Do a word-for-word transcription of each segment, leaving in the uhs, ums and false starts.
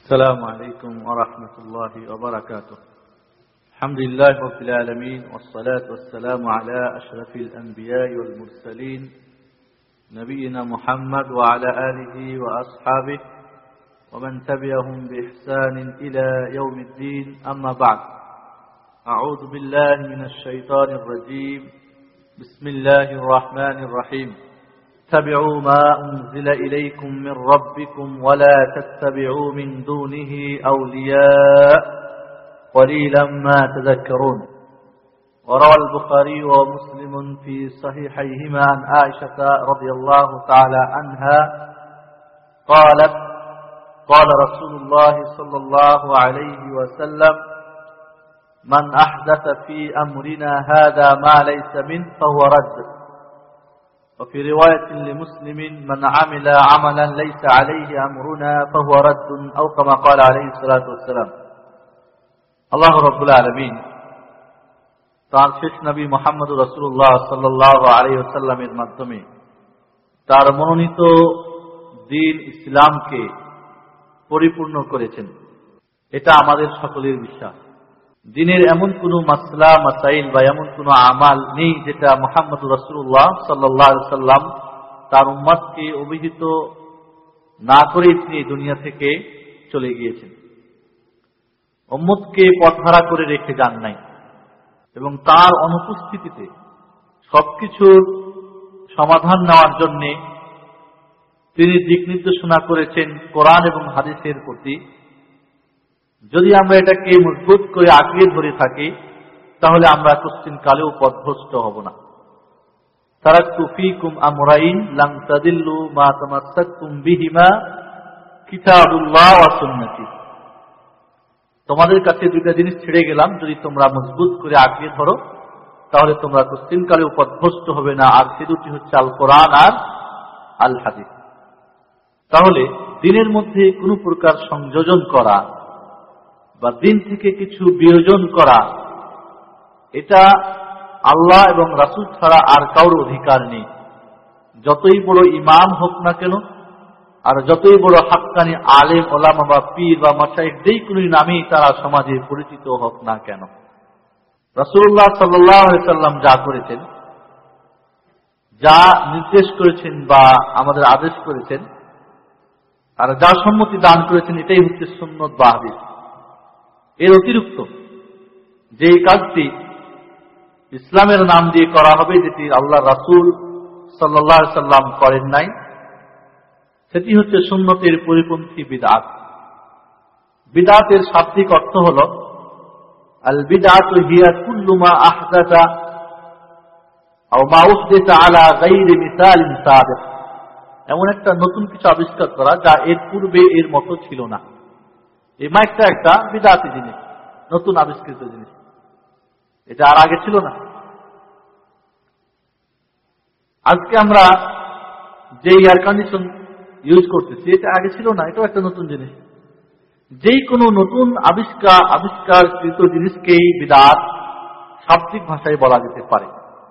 السلام عليكم ورحمة الله وبركاته. الحمد لله رب العالمين، والصلاة والسلام على أشرف الأنبياء والمرسلين نبينا محمد وعلى آله وأصحابه ومن تبعهم بإحسان إلى يوم الدين. أما بعد، أعوذ بالله من الشيطان الرجيم. بسم الله الرحمن الرحيم. اتبعوا ما أنزل إليكم من ربكم ولا تتبعوا من دونه أولياء قليلا ما تذكرون. وروى البخاري ومسلم في صحيحيهما عن عائشة رضي الله تعالى عنها قالت: قال رسول الله صلى الله عليه وسلم: من أحدث في أمرنا هذا ما ليس منه فهو رد. وفي رواية لمسلم: من عمل عملا ليس عليه أمرنا فهو رد، أو كما قال عليه الصلاة والسلام. আল্লাহ রাব্বুল আলামিন তার শেষ নবী মুহাম্মদ রাসূলুল্লাহ সাল্লাল্লাহু আলাইহি ওয়াসাল্লামের মাধ্যমে তার মনোনীত দ্বীন ইসলামকে পরিপূর্ণ করেছেন। এটা আমাদের সকলের বিশ্বাস। দ্বীনের এমন কোন মাসলা মাসাইল বা এমন কোন আমাল নেই যেটা মুহাম্মদ রাসূলুল্লাহ সাল্লাল্লাহু আলাইহি ওয়াসাল্লাম তার উম্মতকে অভিহিত না করে তিনি দুনিয়া থেকে চলে গিয়েছেন। উম্মতকে পথহারা করে রেখে যান নাই, এবং তার অনুপস্থিতিতে সবকিছুর সমাধান নেওয়ার জন্য তিনি দিক নির্দেশনা করেছেন কোরআন এবং হাদিসের প্রতি। যদি আমরা এটাকে মজবুত করে আঁকড়ে ধরে থাকি, তাহলে আমরা কোশ্চিন কালেও পথভ্রষ্ট হব না। তারাকতু ফীকুম আমরাইন লাম তাদিল্লু মা তামাসসাকতুম বিহিমা কিতাবুল্লাহ ওয়া সুন্নতি। তোমাদের কাছে দুইটা জিনিস ছেড়ে গেলাম, যদি তোমরা মজবুত করে আঁকড়ে ধরো তাহলে তোমরা কোশ্চিন কালেও পথভ্রষ্ট হবে না। আর সে দুটি হচ্ছে আল কোরআন আর আল হাদিস। তাহলে দ্বীনের মধ্যে কোনো প্রকার সংযোজন করা বা দ্বীন থেকে কিছু বিয়োজন করা, এটা আল্লাহ এবং রাসূল ছাড়া আর কারোর অধিকার নেই। যতই বড় ইমাম হোক না কেন, আর যতই বড় হাক্কানি আলেম ওলামা বা পীর বা মাশায়েখ যেই কোনো নামেই তারা সমাজে পরিচিত হোক না কেন, রাসূলুল্লাহ সাল্লাল্লাহু আলাইহি ওয়াসাল্লাম যা করেছেন, যা নির্দেশ করেছেন বা আমাদের আদেশ করেছেন, আর যা সম্মতি দান করেছেন, এটাই হচ্ছে সুন্নাত বা হাদিস। এর অতিরিক্ত যে কাজটি ইসলামের নাম দিয়ে করা হবে, যেটি আল্লাহ রাসূল সাল্লাল্লাহু আলাইহি ওয়াসাল্লাম করেন নাই, সেটি হচ্ছে সুন্নতের পরিপন্থী বিদআত। বিদআতের শাব্দিক অর্থ হল আল বিদআতু হিয়া কুল্লু মা আহদাসা আও মা উহদিসা আলা গায়রি মিসালিন সাবিক। এমন একটা নতুন কিছু আবিষ্কার করা যা এর পূর্বে এর মতো ছিল না। এই মাইকটা একটা বিদআতি জিনিস, নতুন আবিষ্কৃত জিনিস, এটা আর আগে ছিল না। আজকে আমরা যে এয়ার কন্ডিশন ইউজ করতেছি, এটা আগে ছিল না, এটাও একটা নতুন জিনিস। যেই কোনো নতুন আবিষ্কার আবিষ্কারকৃত জিনিসকেই বিদআত শাব্দিক ভাষায় বলা যেতে পারে।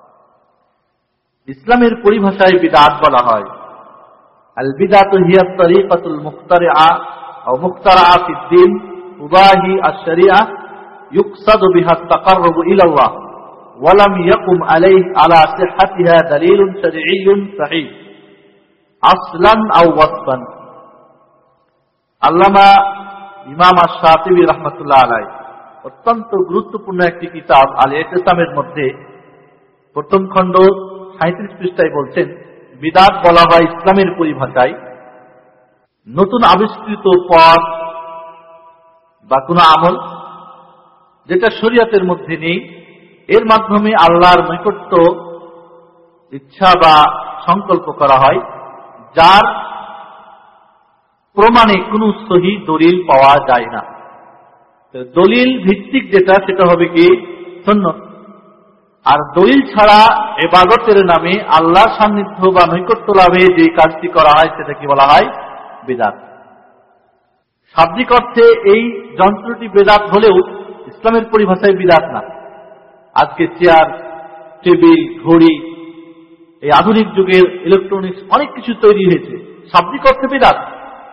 ইসলামের পরিভাষায় বিদআত বলা হয় আল বিদআতু হিয়া তরিকাতুল মুখতারিআ আও মুখতারাআ ফিদ-দ্বীন তুবাহি আশ-শরীআহ ইউকসাদু বিহা আত-তাকাররুবু ইলা আল্লাহ ওয়া লাম ইয়াকুম আলাইহি আলা সিহহাতিহা দালিলুন শারঈয়্যুন সহিহ আসলান আও ওয়াসফান। আল্লামা ইমাম আশ-শাতিবী রাহমাতুল্লাহ আলাইহি অত্যন্ত গুরুত্বপূর্ণ একটি কিতাব আল ইতিসামের মধ্যে প্রথম খণ্ড সাঁইত্রিশ পৃষ্ঠায় বলছেন, বিদআত বলা হয় ইসলামের পরিভাষায় নতুন আবিষ্কৃত পথ বা কোনো আমল যেটা শরীয়তের মধ্যে নেই, এর মাধ্যমে আল্লাহর নৈকট্য ইচ্ছা বা সংকল্প করা হয়, যার প্রমাণে কোনো সহি দলিল পাওয়া যায় না। দলিল ভিত্তিক যেটা, সেটা হবে কি সুন্নাত। আর দলিল ছাড়া ইবাদতের নামে আল্লাহর সান্নিধ্য বা নৈকট্য লাভে যে কাজটি করা হয়, সেটা কি বলা হয়? বিদআত। শাব্দিক অর্থে এই যন্ত্রটি বিদআত হলেও ইসলামের পরিভাষায় বিদআত না। আজকে চেয়ার, টেবিল, ঘড়ি, এই আধুনিক যুগের ইলেকট্রনিক্স অনেক কিছু তৈরি হয়েছে, শাব্দিক অর্থে বিদআত,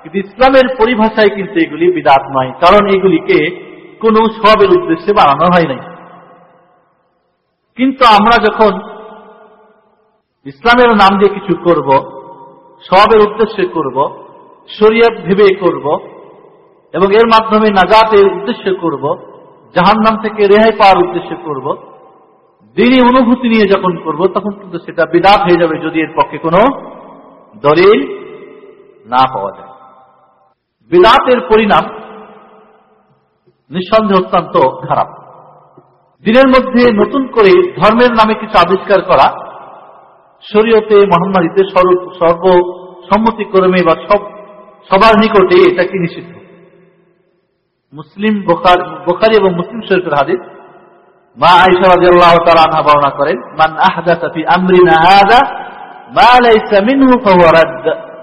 কিন্তু ইসলামের পরিভাষায় কিন্তু এগুলি বিদআত নয়, কারণ এগুলিকে কোনো সওয়াবের উদ্দেশ্যে বানানো হয় নাই। কিন্তু আমরা যখন ইসলামের নাম দিয়ে কিছু করব, সওয়াবের উদ্দেশ্যে করব, শরীয়ত ভেবে করব এবং এর মাধ্যমে নাজাতের উদ্দেশ্যে করব, জাহান্নাম থেকে রেহাই পাওয়ার উদ্দেশ্যে করব, দ্বীনি অনুভূতি নিয়ে যখন করব, তখন কিন্তু সেটা বিদআত হয়ে যাবে যদি এর পক্ষে কোনো দলিল না পাওয়া যায়। বিদআতের পরিণাম নিঃসন্দেহে অত্যন্ত খারাপ। দিনের মধ্যে নতুন করে ধর্মের নামে কিছু আবিষ্কার করা শরীয়তে মুহাম্মাদীতে সর্বসম্মতিক্রমে বা সব সবার নিকটে এটা কি নিষিদ্ধ। মুসলিম বুখারী এবং মুসলিম শরীফের হাদিস, মা আয়েশা রাদিয়াল্লাহু তাআলা আনহা বর্ণনা করেন, মান আহদাসা ফি আমরিনা হাযা মা লাইসা মিনহু ফাহুয়া রাদ্দ।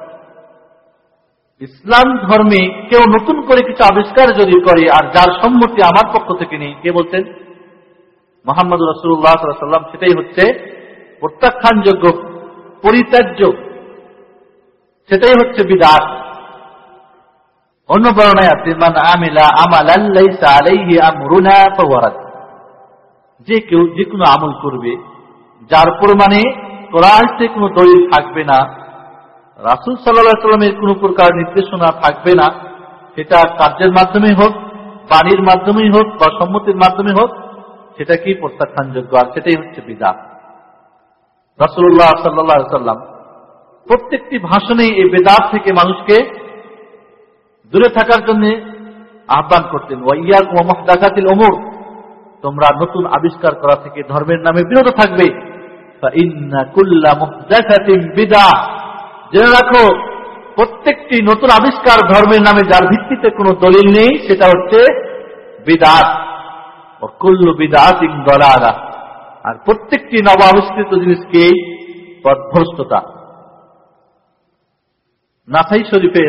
ইসলাম ধর্মে কেউ নতুন করে কিছু আবিষ্কার যদি করে আর যার সম্মতি আমার পক্ষ থেকে নেই, কে বলছেন? মুহাম্মদুর রাসূলুল্লাহ সাল্লাল্লাহু আলাইহি ওয়াসাল্লাম। সেটাই হচ্ছে প্রত্যাখ্যানযোগ্য, পরিত্যাজ্য, সেটাই হচ্ছে বিদআত। অন্য বর্ণনায় আছে, মান আমিলা আমালান লাইসা আলাইহি আমরুনা ফাহুয়া রাদ্দ। যে কেউ যে কোনো আমল করবে যার প্রমাণে কোরআনে কোনো দলিল থাকবে না, রাসূল সাল্লাল্লাহু আলাইহি ওয়াসাল্লামের কোনো প্রকার নির্দেশনা থাকবে না, সেটা কার্যের মাধ্যমে হোক, বাণীর মাধ্যমেই হোক বা সম্মতির মাধ্যমে হোক, সেটা কি প্রত্যাখ্যানযোগ্য, আর সেটাই হচ্ছে বিদআত। রাসূলুল্লাহ সাল্লাল্লাহু আলাইহি ওয়াসাল্লাম প্রত্যেকটি ভাষণে এই বিদআত থেকে মানুষকে দূরে থাকার জন্য আহ্বান করতেন। ওয়া ইয়াকুম ওয়া মুহদাসাতিল উমুর, তোমরা নতুন আবিষ্কার করা থেকে ধর্মের নামে বিরত থাকবে। ফা ইন্না কুল্লা মুহদাসাতিন বিদআহ, জেনে রাখো প্রত্যেকটি নতুন আবিষ্কার ধর্মের নামে যার ভিত্তিতে কোনো দলিল নেই সেটা হচ্ছে বিদআত। ওয়া কুল্লু বিদআতিন দালালাহ, আর প্রত্যেকটি নব আবিষ্কৃত জিনিসকে পথভ্রষ্টতা। নাসাই শরীফের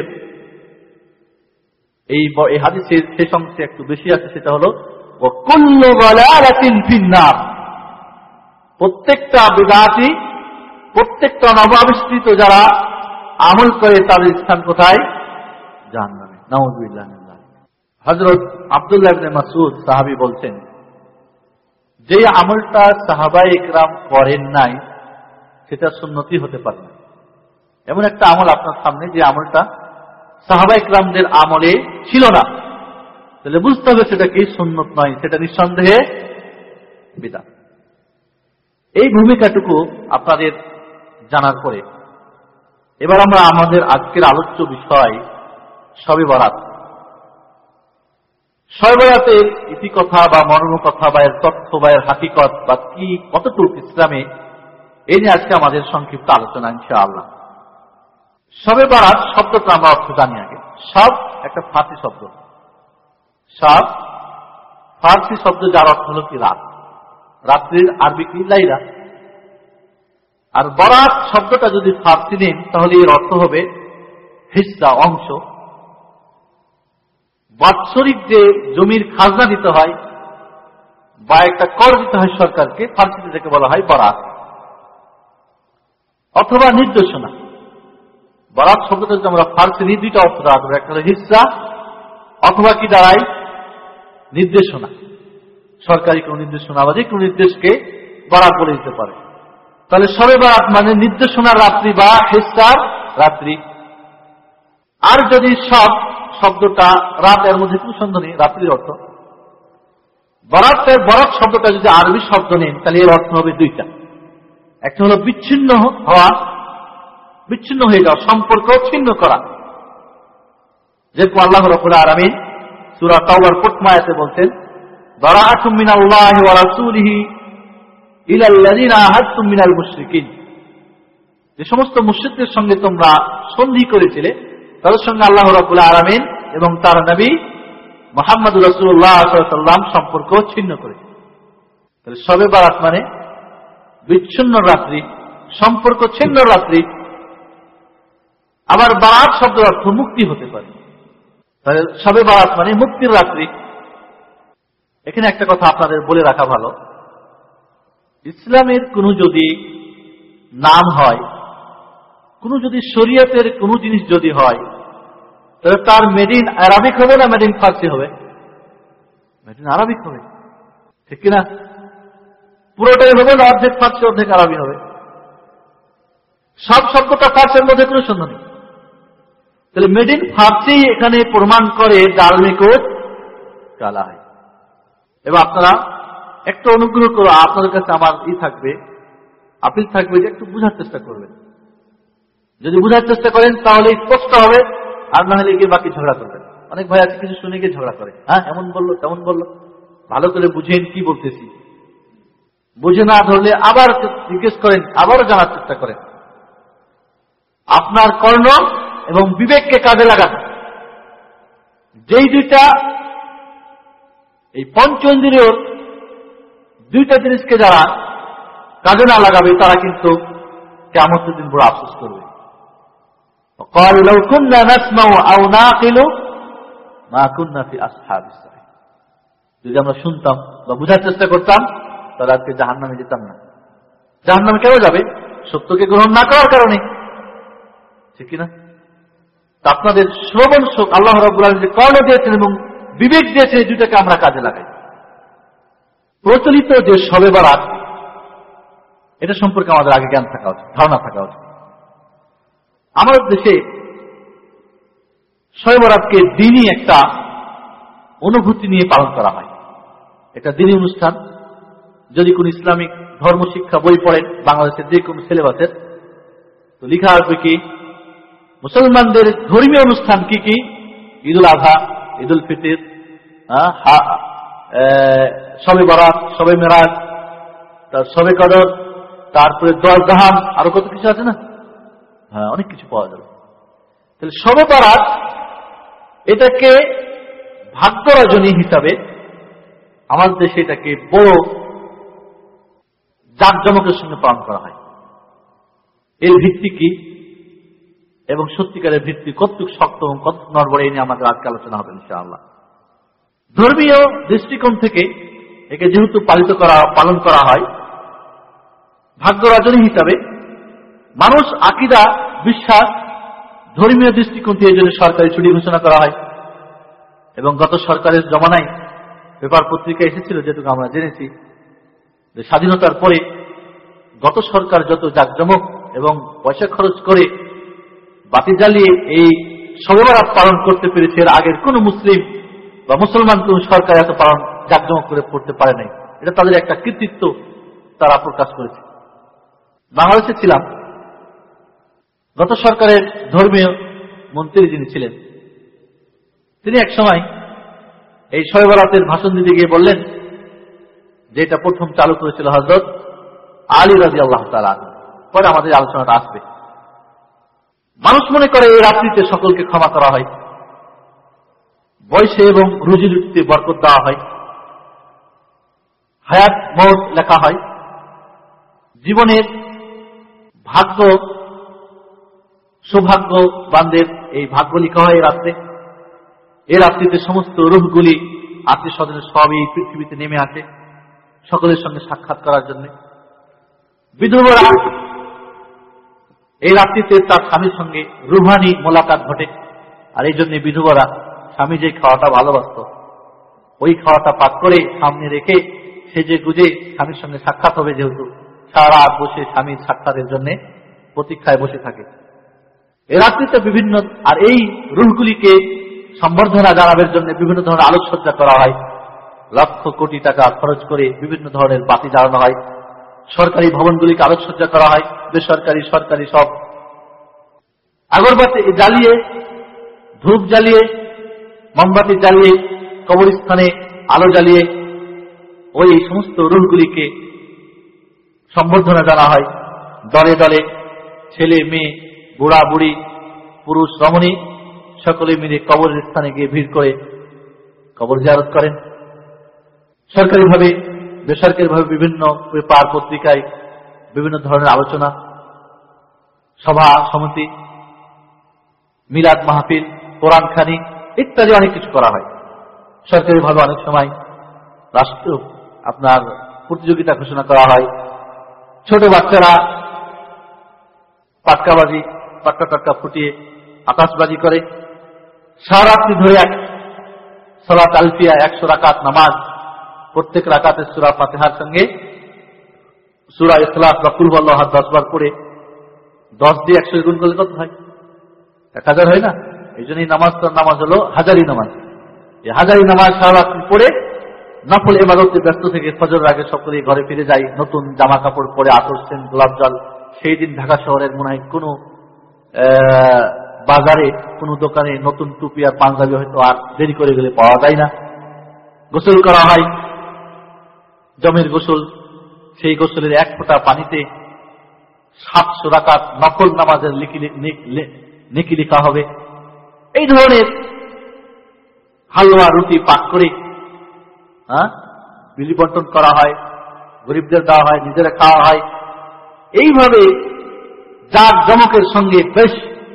এই হাদিসের শেষ অংশে একটু বেশি আছে, সেটা হলো ওয়া কুল্লু দালালাতিন ফিন্নার। প্রত্যেকটা বিদআতি, প্রত্যেকটা নব আবিষ্কৃত যারা আমল করে তাদের স্থান কোথায়? জাহান্নামে। নাউযুবিল্লাহ। হযরত আব্দুল্লাহ ইবনে মাসউদ সাহাবী বলছেন, যে আমলটা সাহাবায়ে ইকরাম করেন নাই সেটা সুন্নতি হতে পারে না। এমন একটা আমল আপনার সামনে যে আমলটা সাহাবায়ে ইকরামদের আমলে ছিল না, তাহলে বুঝতে হবে সেটা কি সুন্নত নয়, সেটা নিঃসন্দেহে বিদআত। এই ভূমিকাটুকু আপনাদের জানার পরে এবার আমরা আমাদের আজকের আলোচ্য বিষয় শবে বরাত। শবে বরাতের ইতিকথা বা মর্মকথা বা এর তথ্য বা এর হাকিকত বা কি কতটুকু ইসলামে, এই নিয়ে আজকে আমাদের সংক্ষিপ্ত আলোচনা ইনশাআল্লাহ। শবে বরাত শব্দটা আমরা অর্থ জানি আগে। সব একটা ফার্সি শব্দ, সব ফার্সি শব্দ যার অর্থ হল কি রাত, রাত্রির আরবি কি লাইলা। আর বরাত শব্দটা যদি ফার্সি নেন তাহলে এর অর্থ হবে হিস্সা, অংশ। বাৎসরিক যে জমির খাজনা দিতে হয় বা একটা কর দিতে হয় সরকারকে, ফার্সিতে যাকে বলা হয় বরাত, অথবা নির্দেশনা। বরাত শব্দটা যদি আমরা ফার্সি নিয়ে দুইটা অর্থ রাখবো, একটা হলো হিস্সা অথবা কি দাঁড়ায় নির্দেশনা, সরকারি কোন নির্দেশনা বা যে কোন নির্দেশকে বরাত বলে দিতে পারে। তাহলে শবে বরাত মানে নির্দেশনার রাত্রি বা হিস্সার রাত্রি। আর যদি সব শব্দটা রাত, এর মধ্যে কোনো সন্দেহ নেই রাত্রির অর্থ। বরাতের বরাত শব্দটা যদি আরবি শব্দ নেন তাহলে এর অর্থ হবে দুইটা। একটা হলো বিচ্ছিন্ন হওয়া, বিচ্ছিন্ন হয়ে যাওয়া, সম্পর্ক ছিন্ন করা। যেরকম আল্লাহ রাব্বুল আলামিন সূরা তাওবার প্রথম আয়াতে বলছেন, বারাআতুম মিনাল্লাহি ওয়া রাসূলিহি ইলাল্লাযিনা আহাদতুম মিনাল মুশরিকিন। যে সমস্ত মুশরিকদের সঙ্গে তোমরা সন্ধি করেছিলে তাদের সঙ্গে আল্লাহ রাব্বুল আলামিন এবং তার নবী মুহাম্মদুর রাসূলুল্লাহ সাল্লাল্লাহু আলাইহি ওয়াসাল্লাম সম্পর্ক ছিন্ন করেছে। তাহলে শবে বরাত মানে বিচ্ছিন্ন রাত্রি, সম্পর্ক ছিন্ন রাত্রি। আবার বারাত শব্দের অর্থ মুক্তি হতে পারে। তাহলে শবে বরাত মানে মুক্তির রাত্রি। এখানে একটা কথা আপনাদের বলে রাখা ভালো, ইসলামের কোনো যদি নাম হয়, কোনো যদি শরীয়তের কোনো জিনিস যদি হয়, তাহলে তার মেড ইন আরবিক হবে না মেড ইন ফার্সি হবে? মেড ইন আরবিক হবে, ঠিক কিনা? পুরোটাই হবে না অর্ধেক ফার্সি অর্ধেক আরবি হবে? সব শব্দটা ফার্সির মধ্যে কোনো সন্দেহ নেই। তাহলে মেড ইন ফার্সি এখানে প্রমাণ করে ডালমে কোট কালা হয়। এবার আপনারা একটু অনুগ্রহ করো, আপনাদের কাছে আমার ই থাকবে, আপিল থাকবে যে একটু বুঝার চেষ্টা করবেন। যদি বুঝার চেষ্টা করেন তাহলে স্পষ্ট হবে, আর না হলে গিয়ে বাকি ঝগড়া করবেন। অনেক ভাই আছে কিছু শুনে গিয়ে ঝগড়া করে, হ্যাঁ এমন বললো তেমন বললো। ভালো করে বুঝেন কি বলতেছি, বুঝে না ধরলে আবার জিজ্ঞেস করেন, আবারও জানার চেষ্টা করেন। আপনার কর্ণ এবং বিবেককে কাজে লাগান। যেই দুইটা এই পঞ্চেন্দ্রিয় দুইটা জিনিসকে যারা কাজে না লাগাবে তারা কিন্তু কিয়ামতের দিন বড় আফসোস করবে। قالوا لو كنا نسمع او نعقل ما كنا في اصحاب السعير। যদি আমরা শুনতাম বা বুঝার চেষ্টা করতাম তাহলে আজকে জাহান্নামে যেতাম না। জাহান্নামে কেন যাবে? সত্যকে গ্রহণ না করার কারণে, ঠিক কিনা? আপনাদের শ্রবণ শোক আল্লাহ রাব্বুল আলামিন যে কর্ণ দিয়েছেন এবং বিবেক দিয়েছেন, এই দুটাকে আমরা কাজে লাগাই। প্রচলিত যে শবে বরাত, এটা সম্পর্কে আমাদের আগে জ্ঞান থাকা উচিত, ধারণা থাকা উচিত। আমাদের দেশে শবে বরাতকে দিনই একটা অনুভূতি নিয়ে পালন করা হয়। এটা দিনী অনুষ্ঠান। যদি কোন ইসলামিক ধর্ম শিক্ষা বই পড়েন বাংলাদেশের যে কোনো সিলেবাসের, তো লেখা আসবে কি মুসলমানদের ধর্মীয় অনুষ্ঠান কি কি? ঈদুল আযহা, ঈদুল ফিতর, শবে বরাত, শবে মেরাজ, তার শবে কদর, তারপরে দশ জাহান, আরো কত কিছু আছে না? হ্যাঁ, অনেক কিছু পাওয়া যাবে। তাহলে শবে বরাত এটাকে ভাগ্য রজনী হিসাবে আমাদের দেশে এটাকে বড় জাঁকজমকের সঙ্গে পালন করা হয়। এর ভিত্তি কি এবং সত্যিকারের ভিত্তি কতটুকু শক্ত এবং কত নড়বড়ে, এই নিয়ে আমাদের আজকে আলোচনা হবে ইনশাআল্লাহ। ধর্মীয় দৃষ্টিকোণ থেকে একে যেহেতু পালিত করা পালন করা হয় ভাগ্য রজনী হিসাবে, মানুষ আকীদা বিশ্বাস ধর্মীয় দৃষ্টিকোণ থেকে এই জন্য সরকারি ছুটি ঘোষণা করা হয়। এবং গত সরকারের জমানায় পেপার পত্রিকা এসেছিল, যেটুকু আমরা জেনেছি, যে স্বাধীনতার পরে গত সরকার যত জাঁকজমক এবং পয়সা খরচ করে বাতি জ্বালিয়ে এই শবে বরাত পালন করতে পেরেছে, এর আগের কোন মুসলিম বা মুসলমান কোন সরকার এত পালন জাঁকজমক করে পড়তে পারে নাই। এটা তাদের একটা কৃতিত্ব তারা প্রকাশ করেছে। বাংলাদেশে ছিলাম, গত সরকারের ধর্মীয় মন্ত্রী যিনি ছিলেন, তিনি এক সময় এই শবে বরাতের ভাষণ দিতে গিয়ে বললেন যে এটা প্রথম চালু করেছিল হযরত আলী রাদিয়াল্লাহু তাআলা। পরে আমাদের আলোচনাটা আসবে। মানুষ মনে করে এই রাত্রিতে সকলকে ক্ষমা করা হয়, বয়সে এবং রুজি রুটিতে বরকত দেওয়া হয়, হায়াত মওত লেখা হয়, জীবনের ভাগ্য সৌভাগ্যবানদের এই ভাগ্য লেখা হয় এই রাত্রে। এই রাত্রিতে সমস্ত রূহগুলি আত্মীয় স্বজনের সবই পৃথিবীতে নেমে আসে সকলের সঙ্গে সাক্ষাৎ করার জন্য। বিধবারা এই রাত্রিতে তার স্বামীর সঙ্গে রুহানি মোলাকাত ঘটে, আর এই জন্য বিধবারা স্বামী যে খাওয়াটা ভালোবাসত ওই খাওয়াটা পাক করে সামনে রেখে সেজে গুজে স্বামীর সঙ্গে সাক্ষাৎ হবে, যেহেতু সারা রাত বসে স্বামীর সাক্ষাতের জন্য প্রতীক্ষায় বসে থাকে। এ রাত্রিতে বিভিন্ন আর এই রুহগুলিকে সম্বর্ধনা জানাবার জন্য বিভিন্ন ধরনের আলোকসজ্জা করা হয়, লক্ষ কোটি টাকা খরচ করে বিভিন্ন ধরনের বাতি জ্বালানো হয়, সরকারি ভবনগুলিকে আলোকসজ্জা করা হয়, বেসরকারি সরকারি সব আগরবাতি জ্বালিয়ে, ধূপ জ্বালিয়ে, মোমবাতি জ্বালিয়ে, কবরস্থানে আলো জ্বালিয়ে ওই সমস্ত রুহগুলিকে সম্বর্ধনা জানা হয়। দলে দলে ছেলে মেয়ে বুড়া বুড়ি পুরুষ রমণী সকলে মিলে কবরের স্থানে গিয়ে ভিড় করে কবর জিয়ারত করেন। সরকারিভাবে বেসরকারিভাবে বিভিন্ন পেপার পত্রিকায় বিভিন্ন ধরনের আলোচনা সভা সমিতি, মিলাদ মাহফিল, কোরআন খানি ইত্যাদি অনেক কিছু করা হয়। সরকারিভাবে অনেক সময় রাষ্ট্র আপনার প্রতিযোগিতা ঘোষণা করা হয়। ছোট বাচ্চারা পাটকাবাজি পাটকা টাটকা ফুটিয়ে আকাশবাজি করে, সারারাত্রি ধরে এক সালাত আলফিয়া একশো রাকাত নামাজ, প্রত্যেক রাকাতে সূরা ফাতিহার সঙ্গে সূরা ইখলাস বা কুল হুয়াল্লাহু আহাদ দশ বার পড়ে দশ দিয়ে একশো গুণ করলে কত হয়? এক হাজার হয় না? এই জন্যই নামাজ নামাজ হলো হাজারি নামাজ। এই হাজারি নামাজ সারারাত্রি পড়ে নফল ইবাদতে ব্যস্ত থেকে ফজরের আগে সকলে ঘরে ফিরে যায়, নতুন জামা কাপড় পরে আতর সেন গোলাপ জল। সেই দিন ঢাকা শহরের মনে হয় কোনো বাজারে কোনো দোকানে নতুন টুপি আর পাঞ্জাবি হয়তো আর দেরি করে গেলে পাওয়া যায় না। গোসল করা হয়, জমের গোসল। সেই গোসলের এক ফোঁটা পানিতে সাতশো রাকাত নফল নামাজের নেকি লেখা হবে। এই ধরনের হালুয়া রুটি পাক করে হ্যাঁ বিলি বন্টন করা হয়, গরিবদের দেওয়া হয়, নিজেরা খাওয়া হয়। এইভাবে জাক জমকের সঙ্গে বেশ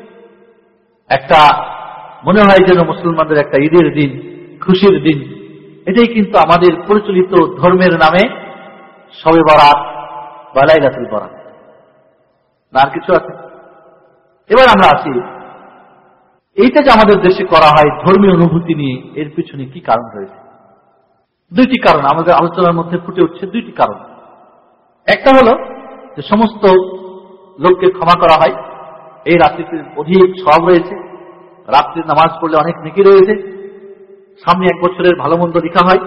একটা মনে হয় যেন মুসলমানদের একটা ঈদের দিন, খুশির দিন। এটাই কিন্তু আমাদের প্রচলিত ধর্মের নামে শবে বরাত বা লাইলাতুল বরাত, না আর কিছু আছে? এবার আমরা আসি, এইটা যে আমাদের দেশে করা হয় ধর্মীয় অনুভূতি নিয়ে, এর পিছনে কি কারণ রয়েছে? দুইটি কারণ আমাদের আলোচনার মধ্যে ফুটে উঠছে। দুইটি কারণ। একটা হলো যে সমস্ত লোককে ক্ষমা করা হয়, এই রাত্রিতে অধিক সওয়াব রয়েছে, রাত্রির নামাজ পড়লে অনেক নেকি রয়েছে, সামনে এক বছরের ভালো মন্দ লেখা হয়,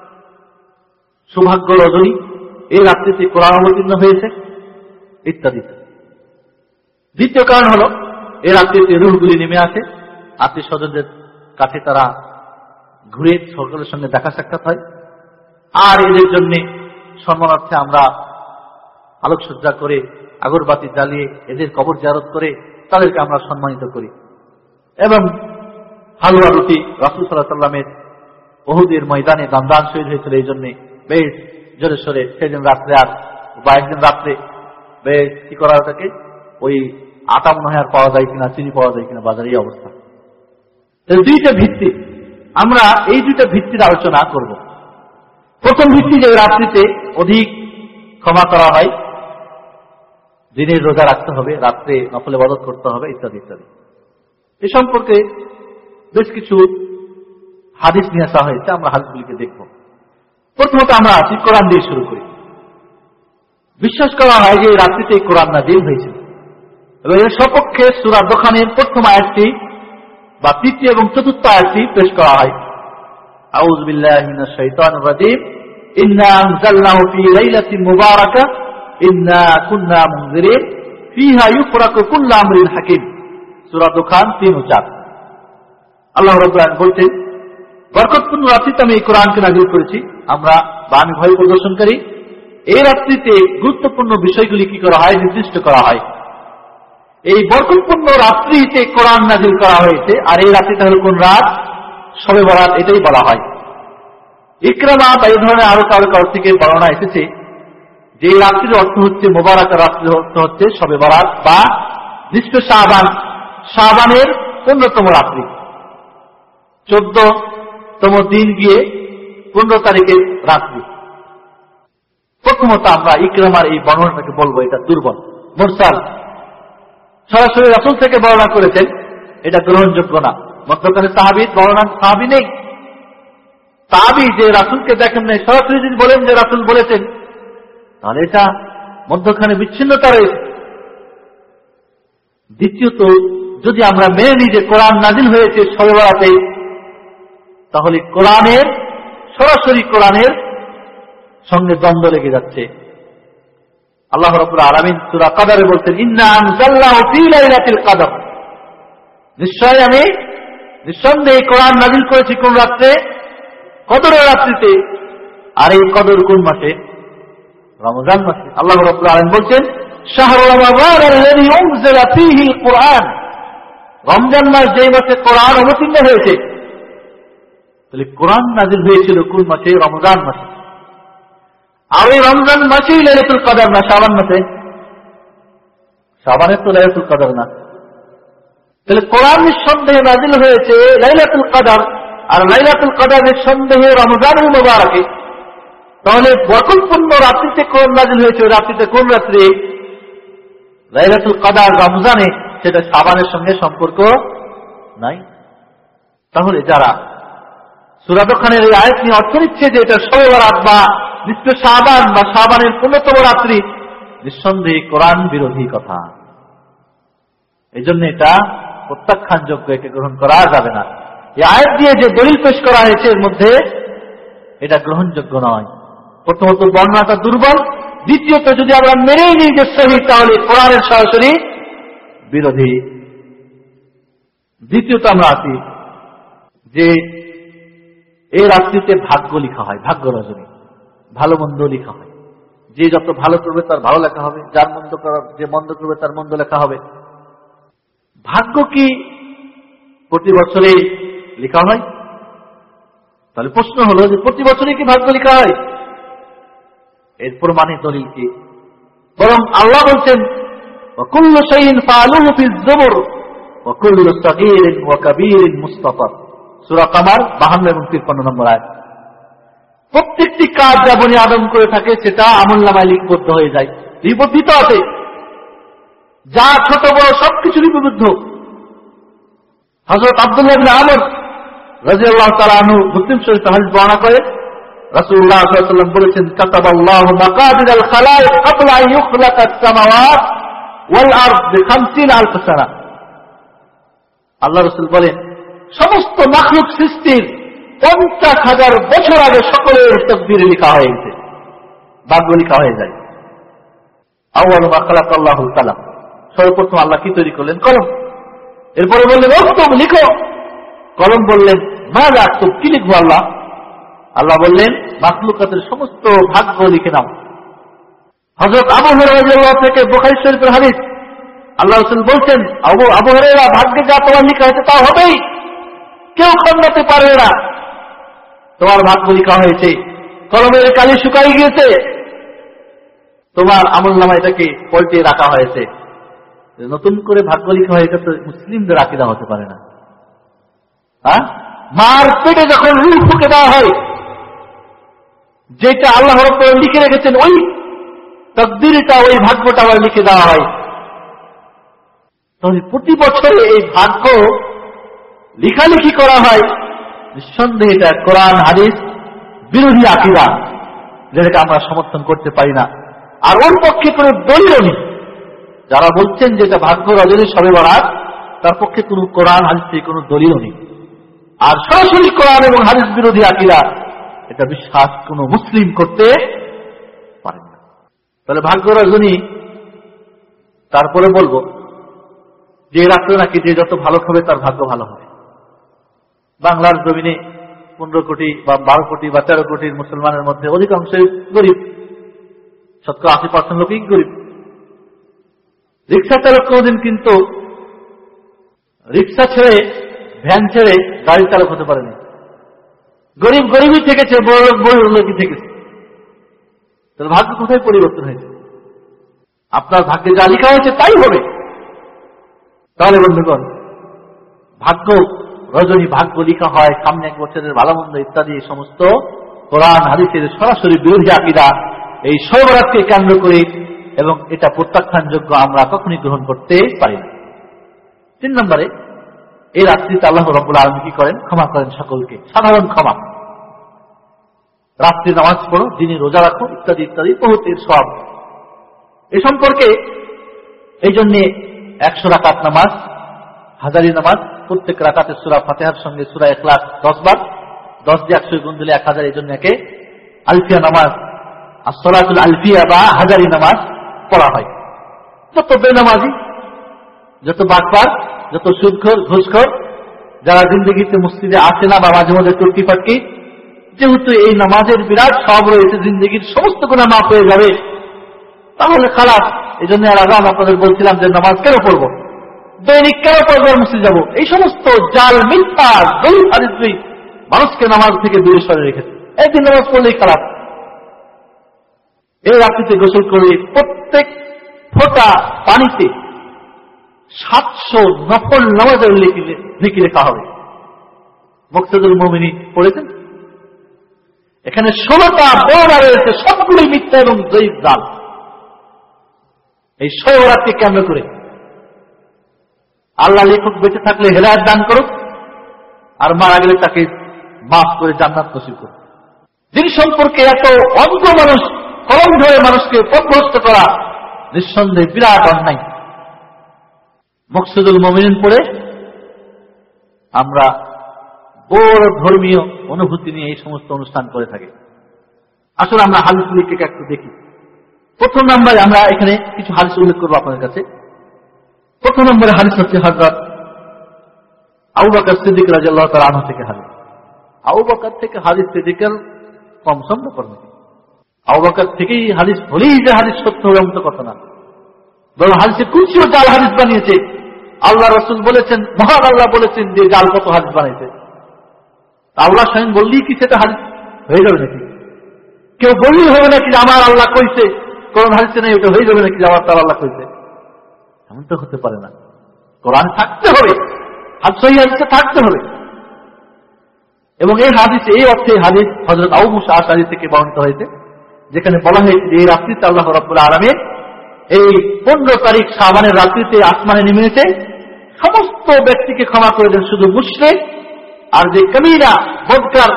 সৌভাগ্য রজনী, এই রাত্রিতে কোরআন অবতীর্ণ হয়েছে ইত্যাদি। দ্বিতীয় কারণ হলো এই রাত্রিতে রূহগুলি নেমে আসে, আত্মীয় স্বজনদের কাছে তারা ঘুরে সকলের সঙ্গে দেখা সাক্ষাৎ হয়। আর এদের জন্য সম্মানার্থে আমরা আলোকসজ্জা করে আগরবাতি জ্বালিয়ে এদের কবর জিয়ারত করে তাদেরকে আমরা সম্মানিত করি। এবং হালুয়া রুটি রাসূল সাল্লাল্লাহু আলাইহি ওয়াসাল্লামের উহুদের ময়দানে দান শহীদ হয়েছিল, এই জন্য বেশ জোরে সরে সেদিন রাত্রে আর বা একদিন রাত্রে বেশ কি করা থাকে, ওই আটা মনে হয় আর পাওয়া যায় কিনা, চিনি পাওয়া যায় কিনা বাজারে, এই অবস্থা। দুইটা ভিত্তি, আমরা এই দুইটা ভিত্তির আলোচনা করব। প্রথম ভিত্তি যে রাত্রিতে অধিক ক্ষমা করা হয়, দিনের রোজা রাখতে হবে, রাত্রে নফল ইবাদত করতে হবে ইত্যাদি ইত্যাদি। এ সম্পর্কে বেশ কিছু হাদিস নিয়ে আসা হয়েছে, আমরা হাদিসগুলিকে দেখব। প্রথমত আমরা আসি কোরআন দিয়ে শুরু করি। বিশ্বাস করা হয় যে এই রাত্রিতে কোরআন নাযিল হয়েছিল এবং এর সপক্ষে সূরা দোখানের প্রথম আয়াতটি বা তৃতীয় এবং চতুর্থ আয়াতটি পেশ করা হয়। আউযু বিল্লাহি মিনাশ শাইতানির রাজীম, ইন্না আনজালনাহু ফী লাইলাতিন মুবারাকাহ ইন্না কুন্না মুনজিরিন ফীহা ইউফরাকু কুল্লু আমরিন হাকীম। সূরা দোখান তিন ও চার। আল্লাহ রাব্বুল আলামিন বলছেন, বরকতপূর্ণ রাত্রিতে আমি এই কোরআনকে নাযিল করেছি, আমরা বা আমি ভয় প্রদর্শনকারী। এই রাত্রিতে গুরুত্বপূর্ণ বিষয়গুলি কি করা হয়, নির্দিষ্ট করা হয়। এই বরকতপূর্ণ রাত্রিতে কোরআন নাযিল করা হয়েছে, আর এই রাত্রিটা হল কোন রাত? শবে বরাত, এটাই বলা হয়। ইকরামা বা এই ধরনের আরো কারো কারো থেকে বর্ণনা এসেছে যে এই রাত্রির অর্থ হচ্ছে মোবারক, রাত্রির অর্থ হচ্ছে শবে বরাত বা নিসফে শাবান, শাবানের পনেরোতম রাত্রি, চোদ্দতম দিন গিয়ে পনেরো তারিখের রাত্রি। প্রথমত আমরা ইকরামার এই বর্ণনাটাকে বলবো এটা দুর্বল, মুরসাল। সরাসরি রাসূল থেকে বর্ণনা করেছেন, এটা গ্রহণযোগ্য না। মধ্যখানে সাহাবী বর্ণনা, সাহাবী নেই। সাহাবী যে রাসূলকে দেখেন নাই, সরাসরি যদি বলেন যে রাসূল বলেছেন, তাহলে এটা মধ্যখানে বিচ্ছিন্নতা রয়েছে। দ্বিতীয়ত, যদি আমরা মেনে নিই যে কোরআন নাযিল হয়েছে শবে বরাতে, তাহলে কোরআনের সরাসরি কোরআনের সঙ্গে দ্বন্দ্ব লেগে যাচ্ছে। আল্লাহ রাব্বুল আলামিন সূরা কদরে বলছেন, ইন্না আনজালনাহু ফী লাইলাতিল কদর, নিশ্চয় আমি নিঃসন্দেহে কোরআন নাযিল করেছি কোন রাত্রে? কদরের রাত্রিতে। আর এই কদর কোন মাসে? রমজান মাসে। আল্লাহ রাব্বুল আলামিন বলছেন, শাহরু রমাদান আল্লাযী উনজিলা ফীহিল কুরআন, রমজান মাস যেই মাসে কোরআন অবতীর্ণ হয়েছে। তাহলে কোরআন নাযিল হয়েছিল কোন মাসে? রমজান মাসে। আর এই রমজান মাসেই লাইলাতুল কদর না শাবান মাসে? শাবানের তো লাইলাতুল কদর না। তাহলে কোরআন নিঃসন্দেহে নাযিল হয়েছে লাইলাতুল কদর, আর লাইলাতুল কদর নিঃসন্দেহে রমজানুল মুবারাকে। তাহলে বরকতপূর্ণ রাত্রিতে কোরআন নাযিল হয়েছে, ওই রাত্রিতে কোন রাত্রি? লাইলাতুল কদর রমজানে, সেটা শাবানের সঙ্গে সম্পর্ক নাই। তাহলে যারা সূরা দোকানের এই আয়াত নিয়ে অর্থ নিচ্ছে যে এটা শবে বরাত বা নিশ্চয় শাবান বা শাবানের পূর্ণতম রাত্রি, নিঃসন্দেহে কোরআন বিরোধী কথা। এই জন্য এটা প্রত্যাখ্যানযোগ্য, একে গ্রহণ করা যাবে না। এই আয়াত দিয়ে যে দলিল পেশ করা হয়েছে এর মধ্যে এটা গ্রহণযোগ্য নয়। প্রথমত বর্ণনাটা দুর্বল, দ্বিতীয়ত যদি আমরা মেনেই নিই যে সহিহ, তাহলে কোরআনের সরাসরি বিরোধী। দ্বিতীয়ত আমরা আছি যে এই রাত্রিতে ভাগ্য লেখা হয়, ভাগ্য রজনী, ভালো মন্দ লেখা হয়। যে যত ভালো করবে তার ভালো লেখা হবে, যার মন্দ করার যে মন্দ করবে তার মন্দ লেখা হবে। ভাগ্য কি প্রতি বছরে লেখা হয়? তাহলে প্রশ্ন হলো যে প্রতি বছরে কি ভাগ্য লেখা হয়? এর প্রমাণে দলিল কি? বরং আল্লাহ বলছেন ওয়াকুল্লু শাইইন ফাআলুহু ফিজ জুবুর ওয়াকুল্লু সাগীরিন ওয়া কাবীরিন মুস্তাতার, সূরা কামার বাহান্ন এবং তিপ্পান্ন নম্বর আয়াত। প্রত্যেকটি কাজ যা বনি আদম করে থাকে সেটা আমলনামায় লিপিবদ্ধ হয়ে যায়, লিপিবদ্ধিত আছে, যা ছোট বড় সবকিছু লিপিবদ্ধ। হযরত আব্দুল্লাহ ইবনে আমর রাদিয়াল্লাহু তাআলা আনহু মুসলিম শরীফে হাদিস বর্ণনা করে রাসূলুল্লাহ সাল্লাল্লাহু আলাইহি ওয়াসাল্লাম বলেছেন, কাতাবাল্লাহু মাকাদিরাল খালায়েক ক্বাবলা আন ইখলাকাস সামাওয়াত ওয়াল আরদ বিখামসিনা আলফ সানা। আল্লাহ রাসূল বলেন, সমস্ত মাখলুক সৃষ্টির পঞ্চাশ হাজার বছর আগে সকলের তাকদীর লেখা হয়ে গেছে, ভাগ্য লেখা হয়ে যায়। আউয়ালু মা খালাকাল্লাহুল কালাম, সর্বপ্রথম আল্লাহ কি তৈরি করলেন? কলম। এরপরে বললেন উক্তুব, লিখো। কলম বললেন মা আক্তুব, কি লিখবো আল্লাহ? আল্লাহ বললেন মাখলুকাতের সমস্ত ভাগ্য লিখে নাও। হযরত আবু হুরায়রা রাদিয়াল্লাহু থেকে বুখারী শরীফের হাদিস, আল্লাহ রাসূল বলছেন, আবু আবু হুরায়রা, ভাগ্যে যা তোমার লেখা হয়েছে তা হবেই, কেউ খণ্ডাতে পারবে না। তোমার ভাগ্য লেখা হয়েছে, কলমের কালি শুকাই গিয়েছে, তোমার আমলনামা এটাকে পল্টে রাখা হয়েছে। নতুন করে ভাগ্য লেখা হয়, এটা তো মুসলিমদের আকীদা হতে পারে না। হ্যাঁ, মার পেটে যখন রূহ ফুঁকে দেওয়া হয়, যেটা আল্লাহ রাব্বুল আলামিন লিখে রেখেছেন, ওই তাকদীরটা, ওই ভাগ্যটা আবার লিখে দেওয়া হয়। তাহলে প্রতি বছরে এই ভাগ্য লেখালেখি করা হয়, নিঃসন্দেহে এটা কোরআন হাদিস বিরোধী আকীদা, যেটাকে আমরা সমর্থন করতে পারি না। আর ওর পক্ষে কোনো দলিল নেই। যারা বলছেন যে এটা ভাগ্য রজনী শবে বরাত, তার পক্ষে কোনো কোরআন হাদিসে কোনো দলিল নেই। আর সরাসরি কোরআন এবং হাদিস বিরোধী আকীদা, এটা বিশ্বাস কোনো মুসলিম করতে পারেন না। তাহলে ভাগ্য রজনী, তারপরে বলবো যে রাত্রে নাকি যে যত ভালো খাবে তার ভাগ্য ভালো হবে। বাংলার জমিনে পনেরো কোটি বা বারো কোটি বা তেরো কোটির মুসলমানের মধ্যে অধিকাংশই গরিব, শতকরা আশি পার্সেন্ট লোকই গরিব। রিক্সা চালক কোনদিন কিন্তু রিক্সা ছেড়ে, ভ্যান ছেড়ে গাড়ি চালক হতে পারেনি। গরিব গরিবই থেকেছে, বড় লোক বড় লোকই থেকেছে। তাহলে ভাগ্য কোথায় পরিবর্তন হয়েছে? আপনার ভাগ্যে যা লেখা হয়েছে তাই হবে। তাহলে বন্ধুগণ, ভাগ্য রজনী, ভাগ্য লেখা হয়, সামনে এক বছরের ভালো মন্দ ইত্যাদি, এই সমস্ত কোরআন হাদিসের সরাসরি বিরোধী আকীদা এই শবে বরাতকে কেন্দ্র করে, এবং এটা প্রত্যাখ্যানযোগ্য, আমরা কখনই গ্রহণ করতে পারি না। তিন নম্বরে, এই রাত্রিতে আল্লাহ রাব্বুল আলামিন কি করেন? ক্ষমা করেন সকলকে, সাধারণ ক্ষমা। রাত্রি নামাজ পড়ো, দিনে রোজা রাখো, ইত্যাদি ইত্যাদি বহুত এর সওয়াব। এ সম্পর্কে এই জন্য একশো রাকাত নামাজ, হাজারি নামাজ, প্রত্যেক রাকাতে সূরা ফাতিহার সঙ্গে সূরা ইখলাস দশ বার, দশ দিয়ে একশো গুণ দিলে এক হাজার। এই জন্য একে আলফিয়া নামাজ, as-সালাতুল আলফিয়া বা হাজারি নামাজ পড়া হয়। যত বেনামাজি, যত বাটপার, যত সুদখোর, ঘুষখোর, যারা জিন্দগিতে মসজিদে আসে না বা মাঝে মাঝে টুটকি ফাটকি, যেহেতু এই নামাজের বিরাট সওয়াব রয়েছে, জিন্দগির সমস্ত গুনাহ মাফ হয়ে যাবে, তাহলে খালাস। এই জন্য আর আগে আমি আপনাদের বলছিলাম যে নামাজ কেন পড়বো, দৈনিক কেন পড়বো, মসজিদ যাবো, এই সমস্ত জাল মিথ্যা দলিল হাদিস মানুষকে নামাজ থেকে দূরে সরে রেখেছে। একদিন নামাজ পড়লেই খারাপ। এই রাত্রিতে গোসল করলে প্রত্যেক ফোঁটা পানিতে সাতশো নফল নামাজের নেকি লেখা হবে। মুকতাদুল মুমিনিন পড়েছেন? এখানে ষোলোটা বর্ণনা রয়েছে, সবগুলোই মিথ্যা এবং জয়ীফ জাল। এই শবে বরাতকে কেন্দ্র করে আল্লাহ লেখক বেঁচে থাকলে হেদায়েত দান করুক, আর মারা গেলে তাকে মাফ করে জান্নাত নসিব করবে। যিনি সম্পর্কে এত অন্ধ মানুষ কলম ধরে মানুষকে পথভ্রষ্ট করা নিঃসন্দেহে বিরাট অন্যায়। মকসুদুল মুমিনিন পড়ে আমরা বড় ধর্মীয় অনুভূতি নিয়ে এই সমস্ত অনুষ্ঠান করে থাকি। আসলে আমরা হাদিসগুলিকে একটু দেখি। প্রথম নম্বরে আমরা এখানে কিছু হাদিস উল্লেখ করবো আপনাদের কাছে। প্রথম নম্বরে হাদিস হচ্ছে হযরত আবু বকর সিদ্দিক রাদিয়াল্লাহু তাআলা আনহু থেকে হাদিস। আবু বকর থেকে হাদিস সিদ্দিকের কম সন্দেহ করেন। আবু বকর থেকেই হাদিস বলেই যে হাদিস সত্য হবে এমন তো কথা না, বরং হাদিসে কুদসিও জাল হাদিস বানিয়েছে। আল্লাহ রাসূল বলেছেন, মহান আল্লাহ বলেছেন যে জাল কত হাদিস বানাইছে। আল্লাহ স্বয়ং বললেই কি সেটা হাদিস হয়ে যাবে নাকি? কেউ বললেই হবে নাকি যে আমার আল্লাহ কইছে, কোরআন হাদিসে নেই, ওটা হয়ে যাবে নাকি যে আমার তার আল্লাহ কইছে? এমন তো হতে পারে না। কোরআন থাকতে হবে, হাদিস সহিহ হাদিসে থাকতে হবে। এবং এই হাদিস এই অর্থে হাদিস হযরত আবু মুসা আশআরী থেকে বর্ণিত হয়েছে, যেখানে বলা হয়েছে যে এই রাত্রিতে আল্লাহ রাব্বুল আলামিন এই পনেরো তারিখ শাবানের রাত্রিতে আসমানে নেমে এসে সমস্ত ব্যক্তিকে ক্ষমা করে দেন, শুধু মুশরিক আর যে কামিনা বদকার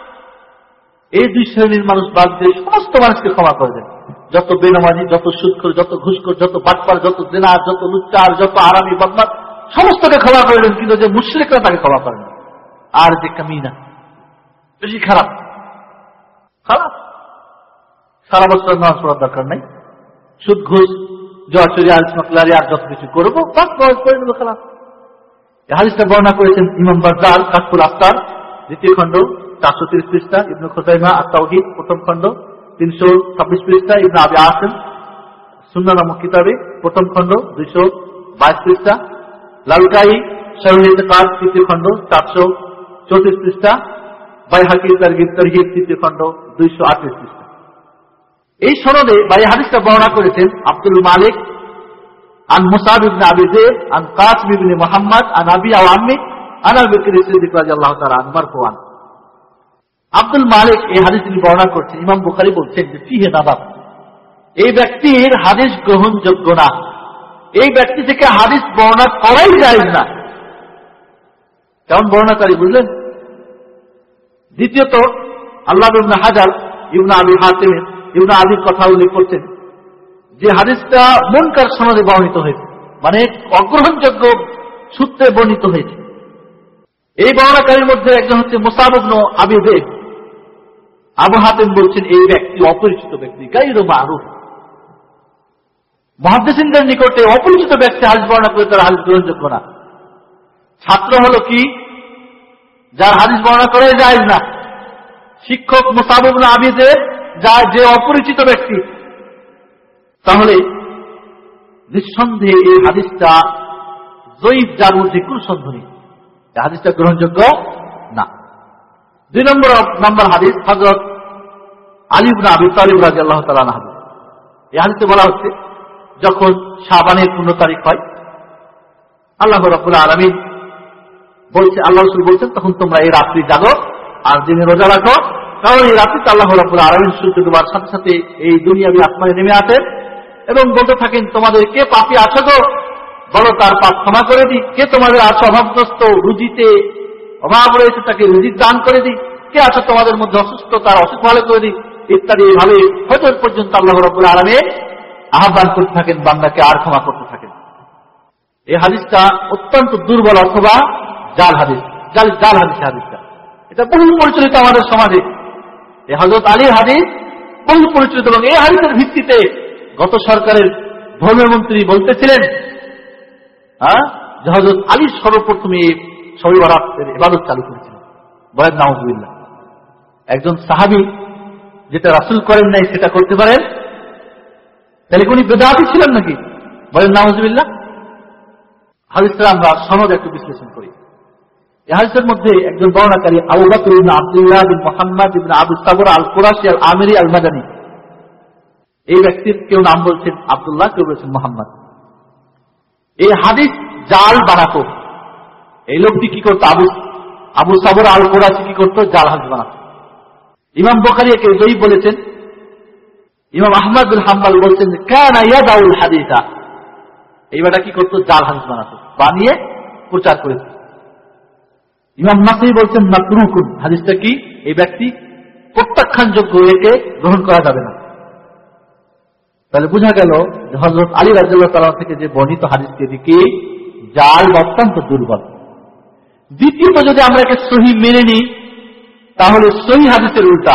এই দুই শ্রেণীর মানুষ বাদ দিয়ে সমস্ত মানুষকে ক্ষমা করে দেন। যত বেনামাজি, যত সুদখোর, যত ঘুষখোর, যত বাটপার, যত জিনার, যত লুচ্চার, যত আরামি বদমাশ সমস্তকে ক্ষমা করে দেন, কিন্তু যে মুশরিকরা তাকে ক্ষমা করেন না। আর যে কামিনা বেশি খারাপ খারাপ সারা বছর নামাজ পড়ার দরকার নাই, সুদ ঘুষ জোয়াচুরি আর স্মাকলারি আর যত কিছু করবো পাঁচ বয়স করে নেবো খারাপ। এই হাদিসটা বর্ণনা করেছেন ইমাম বাজ্জার কাশফুল আফতার দ্বিতীয় খণ্ড চারশো তিরিশ পৃষ্ঠা, ইবনে খুজাইমা আত-তাওহীদ প্রথম খণ্ড তিনশো ছাব্বিশ পৃষ্ঠা, ইবনে আবি আসিম সুন্নাহ নামক কিতাবে প্রথম খণ্ড দুইশো বাইশ পৃষ্ঠা, লালকাই শারহুল ইতিকাদ তৃতীয় খণ্ড চারশো চৌত্রিশ পৃষ্ঠা, বাইহাকি তারগিব তারহিব তৃতীয় খণ্ড দুইশো আটত্রিশ পৃষ্ঠা। এই সনদে বা এই হাদিসটা বর্ণনা করেছেন আব্দুল মালিক আন মুসাব ইবনে আবি যায়েদ আন কাসিম ইবনে মুহাম্মদ আন আবি ওয়া আম্মি আন আবি বকর সিদ্দিক রাদিয়াল্লাহু তাআলা আনহু মারফুআন। আব্দুল মালিক এই হাদিস তিনি বর্ণনা করছেন। ইমাম বুখারী বলছেন যে ফিহে নাযার, এই ব্যক্তির হাদিস গ্রহণযোগ্য না, এই ব্যক্তি থেকে হাদিস বর্ণনা করাই জায়েজ না। কেমন বর্ণনাকারী বুঝলেন? দ্বিতীয়ত আল্লাহ ইবনে হাজার ইবনে আবি হাতিম ইবনে আবির কথা উল্লেখ করছেন যে হাদিসটা মুনকার সনদে বর্ণিত হয়েছে, মানে অগ্রহণযোগ্য সূত্রে বর্ণিত হয়েছে। এই বর্ণনাকারীর মধ্যে একজন হচ্ছে মুসাব ইবনে আবি যায়েদ। আবু হাতিম বলছেন এই ব্যক্তি অপরিচিত ব্যক্তি, গায়রু মারুফ। মুহাদ্দিসিনদের নিকটে অপরিচিত ব্যক্তি হাদিস বর্ণনা করে তার হাদিস গ্রহণযোগ্য না। ছাত্র হলো কি যার হাদিস বর্ণনা করে জায়েজ না। শিক্ষক মুসাব ইবনে আবি যায়েদ যা যে অপরিচিত ব্যক্তি, তাহলে নিঃসন্দেহে এই হাদিসটা যঈফ, যার মধ্যে কোনো সন্দেহ নেই, এই হাদিসটা গ্রহণযোগ্য না। দুই নম্বর নম্বর হাদিস হযরত আলী ইবনে আবি তালিব রাদিয়াল্লাহু তাআলা আনহু। এই হাদিসে বলা হচ্ছে যখন শাবানের পনেরো তারিখ হয়, আল্লাহ রাব্বুল আলামিন বলছে, আল্লাহ রাসূল বলছেন তখন তোমরা এই রাত্রি জাগো আর দিনে রোজা রাখো, কারণ এই রাত্রিতে আল্লাহ রাব্বুল আলামিন সূর্য ডোবার সাথে সাথে এই দুনিয়াবি আসমানে নেমে আসেন এবং বলতে থাকেন তোমাদের কে পাপী আছো গো, বলো তার পাপ ক্ষমা করে দিই। কে তোমাদের আছো অভাবগ্রস্ত, রুজিতে অভাব রয়েছে তাকে রুজি দান করে দিই। কে আছো তোমাদের মধ্যে অসুস্থ, তার অসুখ ভালো করে দিই, ইত্যাদি। এভাবে ফজর পর্যন্ত আল্লাহ রাব্বুল আলামিন আহ্বান করতে থাকেন, বান্দাকে আর ক্ষমা করতে থাকেন। এই হাদিসটা অত্যন্ত দুর্বল অথবা জাল হাদিস, জাল জাল হাদিস। হাদিসটা এটা বহু পরিচালিত আমাদের সমাজে। এই হযরত আলীর হাদিস বহু পরিচিত এবং এই হাদিসের ভিত্তিতে গত সরকারের ধর্মমন্ত্রী বলতেছিলেন হ্যাঁ যে হযরত আলী সর্বপ্রথমে শবে বরাতের ইবাদত চালু করেছিলেন। বলেন নাউযুবিল্লাহ। একজন সাহাবী যেটা রাসূল করেন নাই সেটা করতে পারেন, তাহলে কোন বিদআতি ছিলেন নাকি? বলেন নাউযুবিল্লাহ। হাদিসটা আমরা সনদ একটু বিশ্লেষণ করি। এই হাদিসের মধ্যে একজন বর্ণনাকারী আবু বকর ইবনে আব্দুল্লাহ বিন মুহাম্মদ ইবনে আবু সাবর আল কুরাশি আল আমিরি আল মাদানী। এই ব্যক্তির কেউ নাম বলছেন আব্দুল্লাহ, কেউ বলছেন মুহাম্মদ। এই হাদিস জাল বানাতো। এই লোকটি কি করতো? আবু আবু সাবর আল কুরাশি কি করতো? জাল হাদিস বানাতো। ইমাম বুখারী একে যঈফ বলেছেন। ইমাম আহমদ বিন হাম্বল বলছেন কানা ইয়াদাউল হাদিসা, এই বেটা কি করতো? জাল হাদিস বানাতো, বানিয়ে প্রচার করেছে। ইমাম নাসাই বলছেন মাতরুকুন, হাদিসটা কি? এই ব্যক্তি প্রত্যাখ্যানযোগ্য, একে গ্রহণ করা যাবে না। তাহলে বোঝা গেল যে হযরত আলী রাদিয়াল্লাহু তাআলা থেকে যে বর্ণিত হাদিসটি এদিকে জাল বা অত্যন্ত দুর্বল। দ্বিতীয়ত, যদি আমরা একে সহিহ মেনে নিই তাহলে সহিহ হাদিসের উল্টা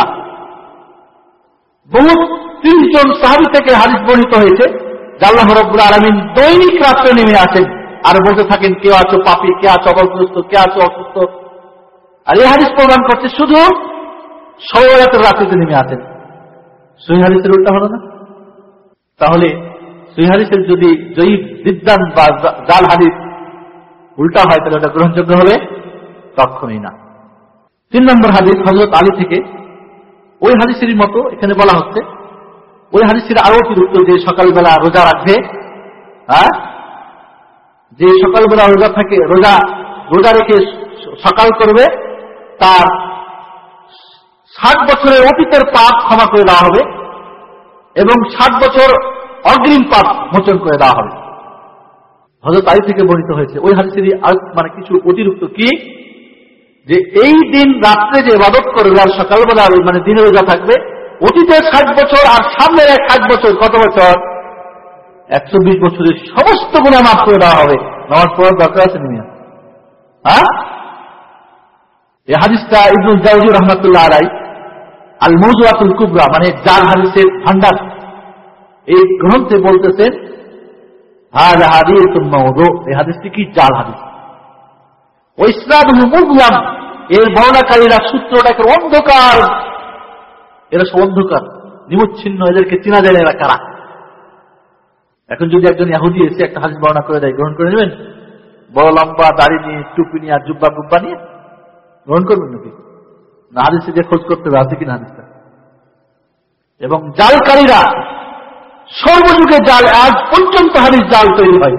বহু ত্রিশ জন সাহাবী থেকে হাদিস বর্ণিত হয়েছে যে আল্লাহ রাব্বুল আলামিন দৈনিক রাত্রে নেমে আসেন আর বলতে থাকেন, কে আছো পাপী, কে আছো অপগ্রস্ত, কে আছো অসুস্থ। আর এই হাদিস প্রমাণ করছে শুধু শবে বরাতের রাত্রিতে নেমে আসেন। সহিহ হাদিসের উল্টা হলো না? তাহলে সহিহ হাদিসের যদি জয়ীফ বিদ্যান বা জাল হাদিস উল্টা হয় তাহলে ওটা গ্রহণযোগ্য হবে? কখনোই না। তিন নম্বর হাদিস হযরত আলী থেকে, ওই হাদিসের মতো এখানে বলা হচ্ছে, ওই হাদিসের আরো অতিরিক্ত যে সকালবেলা রোজা রাখবে, হ্যাঁ, যে সকালবেলা রোজা থাকে, রোজা রোজা রেখে সকাল করবে, তার ষাট বছরের অতীতের পাপ ক্ষমা করে দেওয়া হবে এবং ষাট বছর অগ্রিম পাপ মোচন করে দেওয়া হবে। হযরত আলী থেকে বর্ণিত হয়েছে। ওই হাদিসের মানে কিছু অতিরিক্ত কি, যে এই দিন রাত্রে যে ইবাদত করবে আর সকালবেলা মানে দিনে রোজা থাকবে, অতীতের ষাট বছর আর সামনের এক ষাট বছর, কত বছর? একশো বিশ বছরের সমস্ত গুনাহ মাফ করে দেওয়া হবে। নামাজ পড়ার দরকার আছে নিয়ে? হ্যাঁ, এই হাদিসটা ইবনুল জাওজি রাহমাতুল্লাহ আলাইহি আল মওযুআতুল কুবরা মানে জাল হাদিসের ভান্ডার, এই গ্রন্থে বলতেছেন হাযা হাদীসুন মাওযু, এই হাদিসটি কি জাল হাদিস। ও ইসনাদুহু মুযলাম, এর বর্ণনাকারীরা সূত্রটাকে অন্ধকার, এরা সব অন্ধকার, নিমচ্ছিন্ন, এদেরকে চেনা যায় না এরা কারা। এখন যদি একজন ইহুদি এসে একটা হাদিস বর্ণনা করে দেয়, গ্রহণ করে নেবেন? বড় লম্বা দাড়ি নিয়ে, টুপি নিয়ে আর জুব্বা গুব্বা নিয়ে গ্রহণ করবেন নাকি? না, হাদিসে যে খোঁজ করতে হবে আছে কিনা হাদিসটা। এবং জালকারীরা সর্বযুগে জাল, আজ পর্যন্ত হাদিস জাল তৈরি হয়।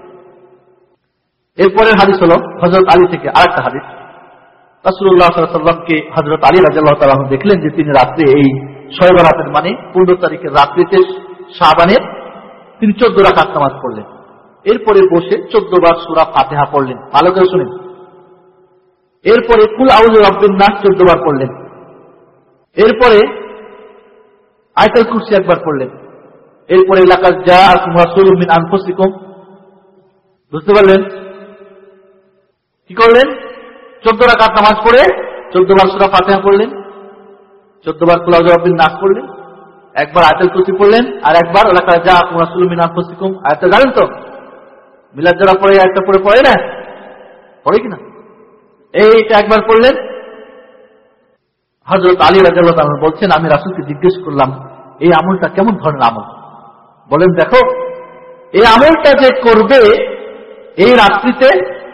এরপরের হাদিস হল হযরত আলী থেকে আরেকটা হাদিস। রাসূলুল্লাহ সাল্লাল্লাহু আলাইহি ওয়াসাল্লামকে হযরত আলী রাদিয়াল্লাহু তাআলা দেখলেন যে তিনি রাত্রে, এই শবে বরাতের মানে পনেরো তারিখের রাত্রিতে শাবানের তিনি চোদ্দ রাকাত নামাজ পড়লেন। এরপরে বসে চোদ্দ বার সূরা ফাতিহা পড়লেন। ভালো করে শুনেন। এরপরে কুল আউযু বিরাব্বিন নাস চোদ্দ বার পড়লেন। এরপরে আয়াতুল কুরসি একবার পড়লেন। এরপরে লাকাদ জাআকুম রাসূলুম মিন আনফুসিকুম, বুঝতে পারলেন? কি করলেন? চোদ্দ রাকাত নামাজ পড়ে চোদ্দ বার সূরা ফাতিহা পড়লেন, চোদ্দ বার কুল আউযু বিরাব্বিন নাস পড়লেন, একবার আয়াতুল কুরসি পড়লেন, আর একবার লাকাদ জাআকুম রাসূলুম মিন আনফুসিকুম। আয়াতটা জানেন তো? মিলাদ যারা পড়ে আয়াতটা পড়ে পড়ে না? পড়ে কিনা? এইটা একবার পড়লেন। হযরত আলী রাদিয়াল্লাহু তাআলা বলছেন, আমি রাসূলকে জিজ্ঞেস করলাম এই আমলটা কেমন ধরনের আমল? বলেন, দেখো এই আমলটা যে করবে এই রাত্রিতে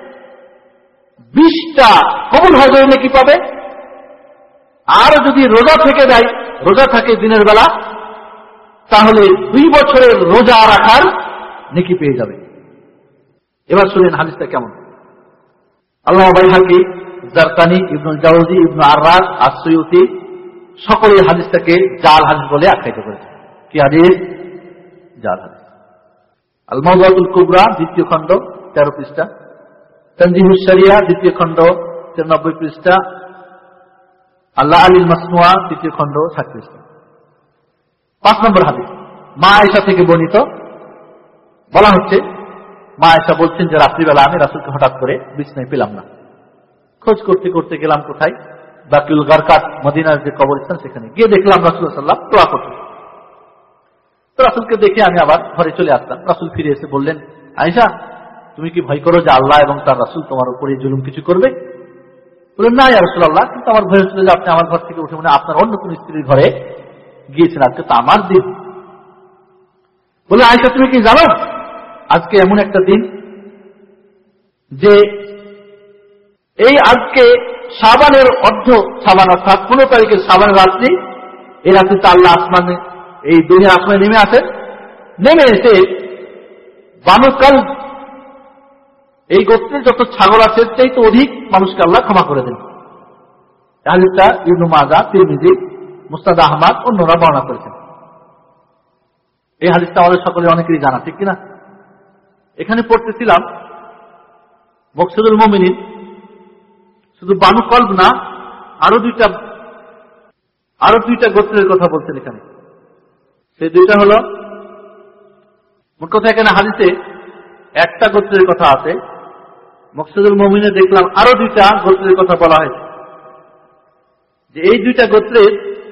বিশটা কবুল হজের নেকি পাবে, আর যদি রোজা থেকে দেয়, রোজা থাকে দিনের বেলা, তাহলে দুই বছরের রোজা রাখার নেকি পেয়ে যাবে। এবার শুনেন হাদিসটা কেমন। আল্লামা বাইহাকী, জারকানি, ইবনুল জাওজি, ইবনু আররাস, আস-সুয়ুতি সকলে হাদিসটাকে জাল হাদিস বলে আখ্যায়িত করেছে। কি হাদিস? জাল হাদিস। আল মাওযুআতুল কুবরা দ্বিতীয় খণ্ড তেরো পৃষ্ঠা, তানজিহুশ শরিয়া দ্বিতীয় খণ্ড তিরানব্বই পৃষ্ঠা, আল্লাহ আলীল মাসনুয়া তৃতীয় খণ্ড ষাট পৃষ্ঠা। পাঁচ নম্বর হাদিস মা আয়েশা থেকে বর্ণিত। বলা হচ্ছে, মা আয়েশা বলছেন যে রাত্রিবেলা আমি রাসূলকে হঠাৎ করে বিছানায় পেলাম না। খোঁজ করতে করতে গেলাম কোথায়? বাকিউল গারকাত, মদিনার যে কবরস্থান, সেখানে গিয়ে দেখলাম রাসূল সাল্লাল্লাহু আলাইহি ওয়াসাল্লাম দোয়া করছেন। তো রাসূলকে দেখে আমি আবার ঘরে চলে আসলাম। রাসূল ফিরে এসে বললেন, আয়েশা তুমি কি ভয় করো যে আল্লাহ এবং তার রাসূল তোমার উপরে জুলুম কিছু করবে? বললেন, না ইয়া রাসূলুল্লাহ, কিন্তু আমার ভয় হচ্ছিল যে আপনি আমার ঘর থেকে উঠে মনে আপনার অন্য কোন স্ত্রীর ঘরে গিয়েছেন, আজকে তো আমার দিন। বলে, আয়েশা তুমি কি জানো আজকে এমন একটা দিন যে এই আজকে শাবানের অর্ধ শাবান, অর্থাৎ পনেরো তারিখের শাবানের রাত্রি, এই রাত্রিতে আল্লাহ আসমানে, এই দুনিয়ার আসমানে নেমে আসেন। নেমে এসে বানু কালব, এই গোত্রের যত ছাগল আছে তাই তো অধিক মানুষকে আল্লাহ ক্ষমা করে দেন। হাদিসটা ইবনু মাজাহ, তিরমিজি, মুসনাদ আহমদ অন্যরা বর্ণনা করেছেন। এই হাদিসটা আমাদের সকলে অনেকেরই জানা, ঠিক কিনা? এখানে পড়তেছিলাম মকসুদুল মুমিনিন শুধু বানু কলব না, আরো দুইটা আরো দুইটা গোত্রের কথা বলছেন এখানে। সেই দুইটা হলো, মোট কথা এখানে হাদিসে একটা গোত্রের কথা আছে, মকসুদুল মুমিনে দেখলাম আরো দুইটা গোত্রের কথা বলা হয়েছে, যে এই দুইটা গোত্রের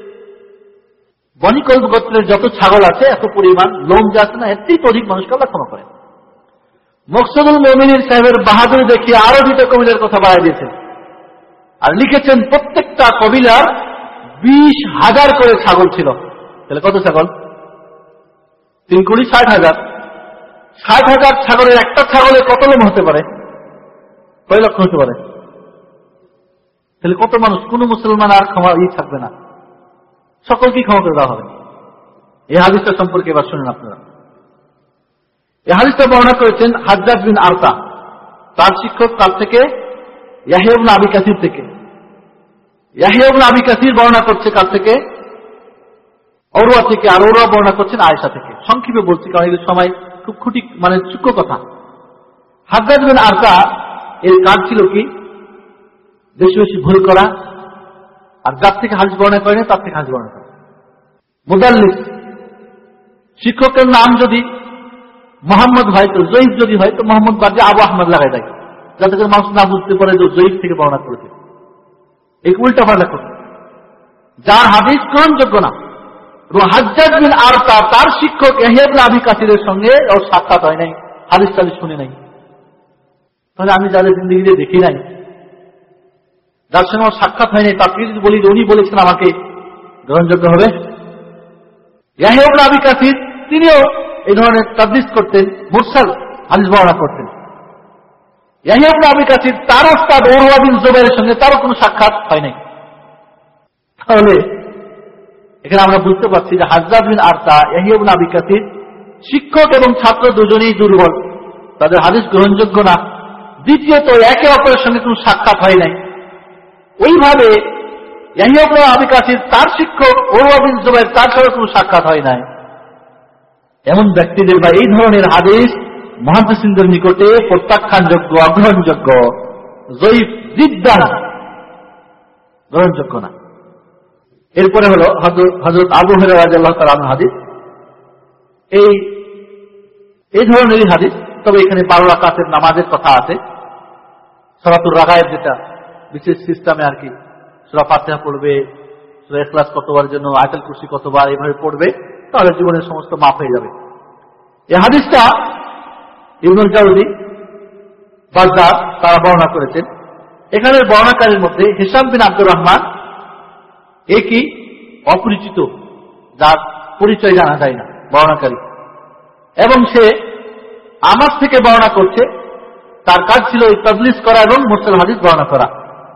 বনি কলব গোত্রের যত ছাগল আছে এত পরিমাণ লোম যা আছে না, এর থেকে অধিক মানুষকে আল্লাহ ক্ষমা করেন। মকসুদুল মুমিনের সাহেবের বাহাদুরি দেখিয়ে আরো দুইটা কবিলার কথা বাড়াই দিয়েছেন, আর লিখেছেন প্রত্যেকটা কবিলার বিশ হাজার করে ছাগল ছিল। তাহলে কত ছাগল? তিন কোটি ষাট হাজার। ষাট হাজার ছাগলের একটা ছাগলের কত লোম হতে পারে? কয় লক্ষ হতে পারে? তাহলে কত মানুষ? কোন মুসলমান আর ক্ষমা ই থাকবে না, সকলকে ক্ষমা করে দেওয়া হবে। এই হাদিসটা সম্পর্কে এবার শুনেন আপনারা। এই হাদিসটা বর্ণনা করেছেন হাজ্জাজ বিন আরতা, তার শিক্ষক তার থেকে ইয়াহিয়া ইবনে আবি কাসির থেকে। ইয়াহিয়া ইবনে আবি কাসির বর্ণনা করছে কার থেকে? উরওয়া থেকে, আর উরওয়া বর্ণনা করছেন আয়েশা থেকে। সংক্ষেপে বলছি কারণ এই সময় খুব খুঁটি মানে সূক্ষ্ম কথা। হাজ্জাজ বিন আরতা এর কাজ ছিল কি? বেশি বেশি ভুল করা, আর যার থেকে হাদিস বর্ণনা করে না তার থেকে হাদিস বর্ণনা করা। মুদাল্লিস, শিক্ষকের নাম যদি মোহাম্মদ হয় তো জয়ীফ, যদি হয় তো মোহাম্মদ বাদে আবু আহমদ লাগাই দেয়, যাতে করে মানুষ না বুঝতে পারে যে জয়ীফ থেকে বর্ণনা করেছে। এই উল্টা পাল্টা করছে, যার হাদিস গ্রহণযোগ্য না। হাজ্জাজ বিন আরতা তার শিক্ষক ইয়াহিয়া ইবনে আবি কাসিরের সঙ্গে ওর সাক্ষাৎ হয় নাই, হাদিস টাদিস শুনে নাই। তাহলে আমি যাদের জিন্দগিতে দেখি নাই, যার সঙ্গে আমার সাক্ষাৎ হয়নি, তাকে যদি বলি উনি বলেছেন আমাকে, গ্রহণযোগ্য হবে? ইয়াহিয়া ইবনে আবি কাসির তিনিও এই ধরনের তাদলিস করতেন, মুরসাল হাদিস বর্ণনা করতেন। ইয়াহিয়া ইবনে আবি কাসির তার উস্তাদ উরওয়া বিন জুবাইরের সঙ্গে তারও কোনো সাক্ষাৎ হয় নাই। তাহলে এখানে আমরা বুঝতে পারছি যে হাজ্জাজ বিন আরতা, ইয়াহিয়া ইবনে আবি কাসির শিক্ষক এবং ছাত্র দুজনেই দুর্বল, তাদের হাদিস গ্রহণযোগ্য না। দ্বিতীয়ত একে অপরের সঙ্গে কোনো সাক্ষাৎ হয় নাই। ওইভাবে ইয়াহিয়া ইবনে আবি কাসির তার শিক্ষক উরওয়া বিন জুবাইর তার সঙ্গে কোনো সাক্ষাৎ হয় নাই। এমন ব্যক্তিদের বা এই ধরনের হাদিস মুহাদ্দিসিনদের নিকটে প্রত্যাখ্যানযোগ্য, অগ্রহণযোগ্য, জয়ীফ জিদ্দান, গ্রহণযোগ্য না। এরপরে হলো হযরত আবু হুরায়রা রাদিয়াল্লাহু তাআলা আনহু হাদিস। এই এই ধরনেরই হাদিস, তবে এখানে বারো রাকাতের নামাজের কথা আছে। সূরাতুর রাগায়েব, যেটা বিশেষ সিস্টেমে আর কি, সূরা ফাতিহা পড়বে, সূরা ইখলাস কতবার জন্য, আয়াতুল কুরসি কতবার, এইভাবে পড়বে, তাহলে জীবনের সমস্ত মাফ হয়ে যাবে। এই হাদিসটা ইবনুল জাওজি, বাজ্জার তারা বর্ণনা করেছেন। এখানের বর্ণনাকারীর মধ্যে হিশাম বিন আব্দুর রহমান একই অপরিচিত, যার পরিচয় জানা যায় না, বর্ণনাকারী, এবং সে আমার থেকে বর্ণনা করছে। তার কাজ ছিল এই তাদলিস করা এবং মুরসাল হাদিস বর্ণনা করা।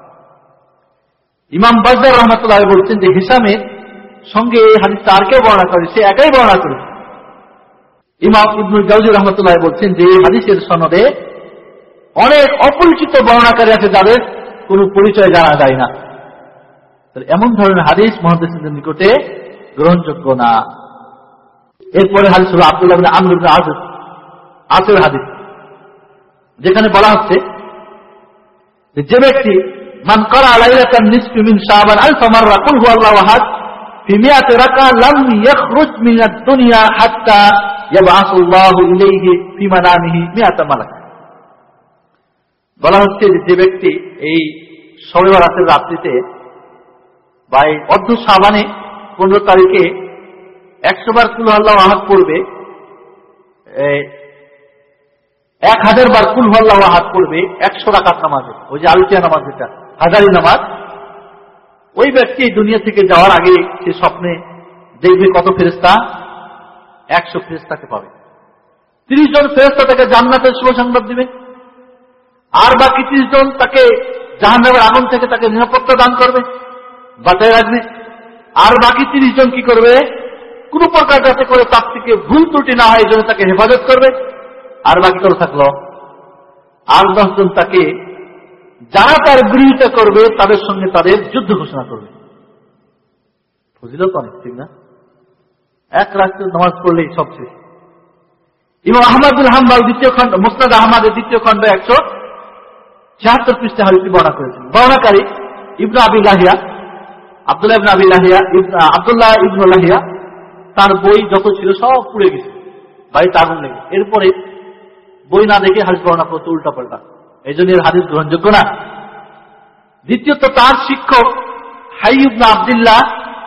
ইমাম বাজ্জার রাহমাতুল্লাহ বলছেন যে হিশামের সঙ্গে এই হাদিসটা আর কেউ বর্ণনা করে, সে একাই বর্ণনা করেছে। ইমাম ইবনুল জাওজি রাহমাতুল্লাহ বলছেন যে এই হাদিসের সনদে অনেক অপরিচিত বর্ণনাকারী আছে যাদের কোনো পরিচয় জানা যায় না। এমন ধরনের হাদিস মুহাদ্দিসিনদের নিকটে গ্রহণযোগ্য না। এরপরে হাদিস হলো আব্দুল্লাহ ইবনে আমর ইবনে আস আসের হাদিস, যেখানে বলা হচ্ছে যে ব্যক্তি মান ক্বারা লাইলাতান নিসফি মিন শাবান আলফ মাররা কুল হুয়াল্লাহু আহাদ ফি মিয়াতি রাকা লাম ইয়াখরুজ মিনাদ দুনিয়া হাত্তা ইয়াবআসুল্লাহু ইলাইহি ফি মানামিহি মিয়াতা মালাক। বলা হচ্ছে যে যে ব্যক্তি এই শবে বরাতের রাত্রিতে বা এই অর্ধ শাবানে পনেরো তারিখে একশো বার কুল হুয়াল্লাহু আহাদ পড়বে, এক হাজার বার কুল হুয়াল্লাহু আহাদ পড়বে একশো রাকাত নামাজে, ওই যে আলফিয়া নামাজ, যেটা হাজারি নামাজ, ওই ব্যক্তি দুনিয়া থেকে যাওয়ার আগে সে স্বপ্নে দেখবে কত ফেরেশতা? একশো ফেরেশতাকে পাবে। তিরিশ জন ফেরেশতা তাকে জান্নাতের শুভ সংবাদ দিবে, আর বাকি তিরিশ জন তাকে জাহান্নামের আগুন থেকে তাকে নিরাপত্তা দান করবে, বাঁচায় রাখবে। আর বাকি তিরিশ জন কি করবে? কোন প্রকার যাতে করে তার থেকে ভুল ত্রুটি না হয় এই জন্য তাকে হেফাজত করবে। আর বাকি করে থাকলো আর দশ জন তাকে, যারা তার বিরোধিতা করবে তাদের সঙ্গে তাদের যুদ্ধ ঘোষণা করবে। ফজিলত অনেক, ঠিক না? এক রাত্রে নামাজ পড়লেই সব শেষ। ইমাম আহমদ বিন হাম্বল দ্বিতীয় খণ্ড, মুসনাদ আহমদের দ্বিতীয় খণ্ড একশো ছিয়াত্তর পৃষ্ঠা হাদিসটি বর্ণনা করেছেন। বর্ণনাকারী ইবনে আবি লাহিয়া, আব্দুল্লাহ ইবনে আবি লাহিয়া, আব্দুল্লাহ ইবনে লাহিয়া, তার বই যত ছিল সব পুড়ে গেছে, বাড়িতে আগুন লেগে। এরপরে বই না দেখে হাদিস বর্ণনা করতে উল্টা পাল্টা, এই জন্য এর হাদিস গ্রহণযোগ্য না। দ্বিতীয়ত, তার শিক্ষক হাই ইবনে আব্দুল্লাহ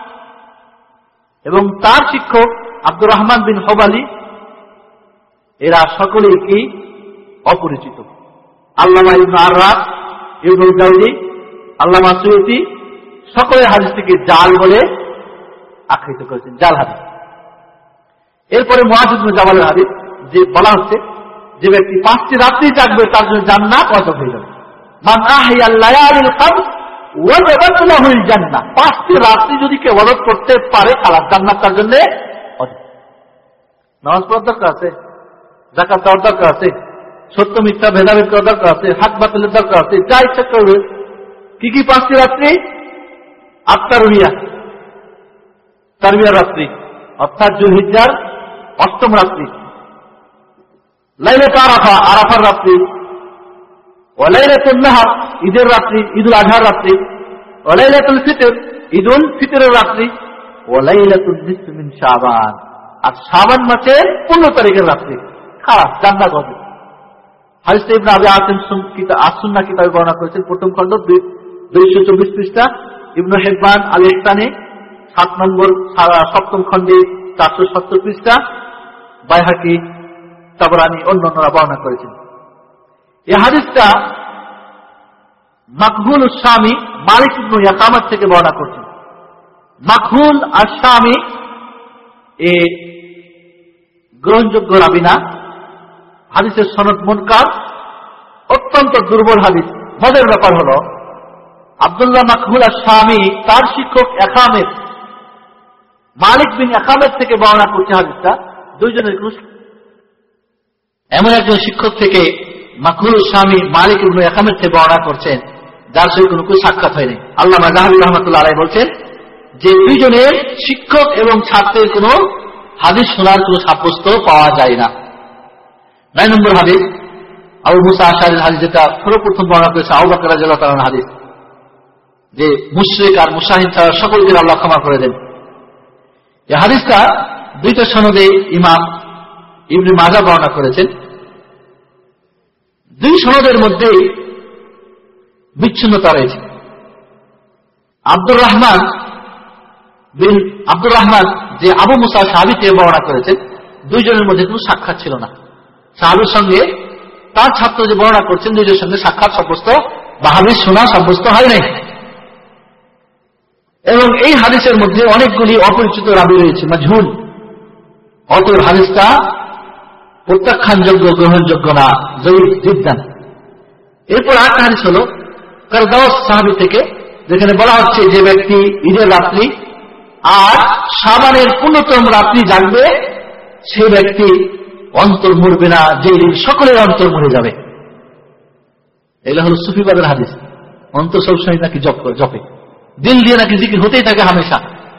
এবং তার শিক্ষক আব্দুর রহমান বিন হবালি, এরা সকলেই কি অপরিচিত। আল্লামা ইবনে আররাক, ইবনুল জাওজি, আল্লামা সুয়ুতি সকলের হাদিসটিকে জাল বলে আখ্যায়িত করেছেন, জাল হাদিস। এরপরে মুআয ইবনে জাবালের হাদিস, যে বলা হচ্ছে যে ব্যক্তি পাঁচটি রাত্রি জাগবে তার জন্য জান্নাত ওয়াজিব হয়ে যাবে। মান আহইয়াল লায়ালিল খামস ওয়াজাবাত লাহুল জান্নাহ, পাঁচটি রাত্রি যদি কেউ ইবাদত করতে পারে আল্লাহ জান্নাত তার জন্য ওয়াজিব। নামাজ পড়ার দরকার আছে, যাকাত দেওয়ার দরকার আছে, সত্য মিথ্যা ভেদাভেদ করার দরকার আছে, হাত বাতিলের দরকার আছে, যা ইচ্ছা করবে। কি কি পাঁচটি রাত্রি? আত্মারুহিয়া, তারবিয়ার রাত্রি, অর্থাৎ যুলহিজ্জার অষ্টম রাত্রি, লাইলাতুল আরাফা, আরাফার রাত্রি, ওয়া লাইলাতুন নাহর, ঈদের রাত্রি, ঈদুল আজহার রাত্রি, ওয়া লাইলাতুল ফিতর, ঈদুল ফিতরের রাত্রি, ওয়া লাইলাতুন নিসফি মিন শাবান, আর শাবান মাসের পনেরো তারিখের রাত্রি। খারাপ, জান্নাত হবে। হাদিস ইবনে আবি আসিম কিতাব আস-সুন্নাহ কিতাবে বর্ণনা করেছেন, প্রথম খণ্ড দুইশো চব্বিশ পৃষ্ঠা, ইবনে হিব্বান আল ইহসানী সাত নম্বর সপ্তম খণ্ডে চারশো সত্তর পৃষ্ঠা, বাইহাকি, তাবরানী অন্যান্যরা বর্ণনা করেছেন। এই হাদিসটা মাকহুল আশ-শামী মালিক ইবনে ইয়াকামাত থেকে বর্ণনা করছেন। মাকহুল আশ-শামী এ গ্রহণযোগ্য রাবী না, হাদিসের সনদ মুনকার, অত্যন্ত দুর্বল হাদিস। মজার ব্যাপার হলো আব্দুল্লাহ মাকহুল আশ-শামী তার শিক্ষক ইয়াকামের মালিক বিন ইয়াকামের থেকে বর্ণনা করছে হাদিসটা। দুইজনের কোন এমন একজন শিক্ষক থেকে মাকহুল আশ-শামী মালিক ইবনে ইয়াকামের থেকে বর্ণনা করছেন যার সঙ্গে কোনো কোনো সাক্ষাৎ হয়নি। আল্লামা যাহাবী রাহমাতুল্লাহ আলাইহি বলছেন যে দুইজনের শিক্ষক এবং ছাত্রের কোনো হাদিস শোনার কোনো সাব্যস্ত পাওয়া যায় না। নয় নম্বর হাদিস আবু মুসা আশআরীর হাদিস, যেটা সর্বপ্রথম বর্ণনা করেছে আবু বকর রাদিয়াল্লাহু তাআলার হাদিস, যে মুশরিক আর মুশাহিন ছাড়া সকলকে আল্লাহ ক্ষমা করে দেন। এই হাদিসটা দুইটা সনদে ইমাম ইবনে মাজাহ বর্ণনা করেছেন। দুই সনদের মধ্যে বিচ্ছিন্নতা রয়েছে। আব্দুর রহমান বিন আব্দুর রহমান যে আবু মুসা সাহাবী থেকে বর্ণনা করেছেন, দুইজনের মধ্যে কোনো সাক্ষাৎ ছিল না। সাহাবীর সঙ্গে তার ছাত্র যে বর্ণনা করছেন, দুইজনের সঙ্গে সাক্ষাৎ সাব্যস্ত বা হাদিস শোনা সাব্যস্ত হয় নাই। এবং এই হাদিসের মধ্যে অনেকগুলি অপরিচিত রাবী রয়েছে, মাজহুল। অতএব হাদিসটা প্রত্যাখ্যানযোগ্য, গ্রহণযোগ্য না, জয়ীফ জিদ্দান। এরপর আর হাদিস হল কারদাওস সাহাবী থেকে, যেখানে বলা হচ্ছে যে ব্যক্তি ঈদের রাত্রি আর শাবানের পূর্ণতম রাত্রি জাগবে, সে ব্যক্তি অন্তর মরবে না, যে সকলের অন্তর মরে যাবে। এগুলো হল সুফিবাদের হাদিস। অন্তর সবসময় নাকি জপ করে, জপে, দিল দিয়ে নাকি জিকির হতেই থাকে হামেশা।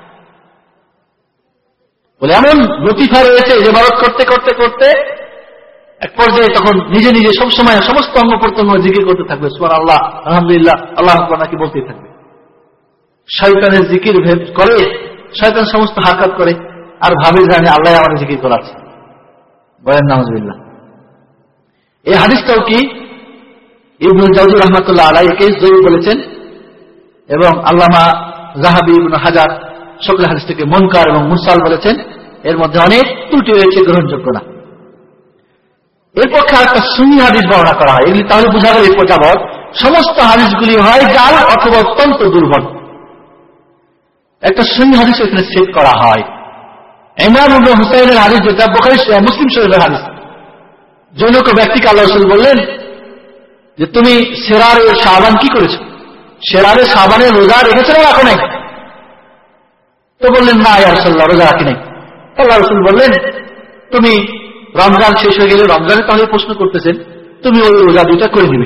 বলে এমন লতিফা রয়েছে যে ইবাদত করতে করতে করতে এক পর্যায়ে তখন নিজে নিজে সবসময় সমস্ত অঙ্গ প্রত্যঙ্গ জিকির করতে থাকবে, সুবহানাল্লাহ, আলহামদুলিল্লাহ, আল্লাহু আকবার নাকি বলতেই থাকবে। শয়তানের জিকির ভেদ করে, শয়তান সমস্ত হারকাত করে আর ভাবে জানে আল্লাহ আমার জিকির করাচ্ছে। বলেন নাউজুবিল্লাহ। এই হাদিসটাও কি ইবনুল জাওজি রাহমাতুল্লাহ আলাইহিকে জয়ীফ বলেছেন, এবং আল্লামা যাহাবী, ইবনে হাজার সকল হাদিসটাকে মুনকার এবং মুরসাল বলেছেন। এর মধ্যে অনেক ত্রুটি রয়েছে, গ্রহণযোগ্য না। এর পক্ষে একটা সুন্নি হাদিস বর্ণনা করা হয়। এগুলি তাহলে বোঝা গেল এরপর যাবৎ সমস্ত হাদিসগুলি হয় জাল অথবা অত্যন্ত দুর্বল। একটা সুন্নি হাদিস এখানে সেট করা হয়। ইমরান ইবনে হুসাইনের হাদিস, যেটা বুখারী মুসলিম শরীফের হাদিস। জনৈক ব্যক্তিকে আল্লাহ রাসূল বললেন যে তুমি সেরারে শাবান কি করেছো? সেরারে শাবানের রোজা রেখেছো না রাখো নাই? তো বললেন না ইয়া রাসূলুল্লাহ, রোজা রাখি নাই। আল্লাহ রাসূল বললেন তুমি রমজান শেষ হয়ে গেলে, রমজানে তাহলে প্রশ্ন করতেছেন, তুমি ওই রোজা দুইটা করে দিবে।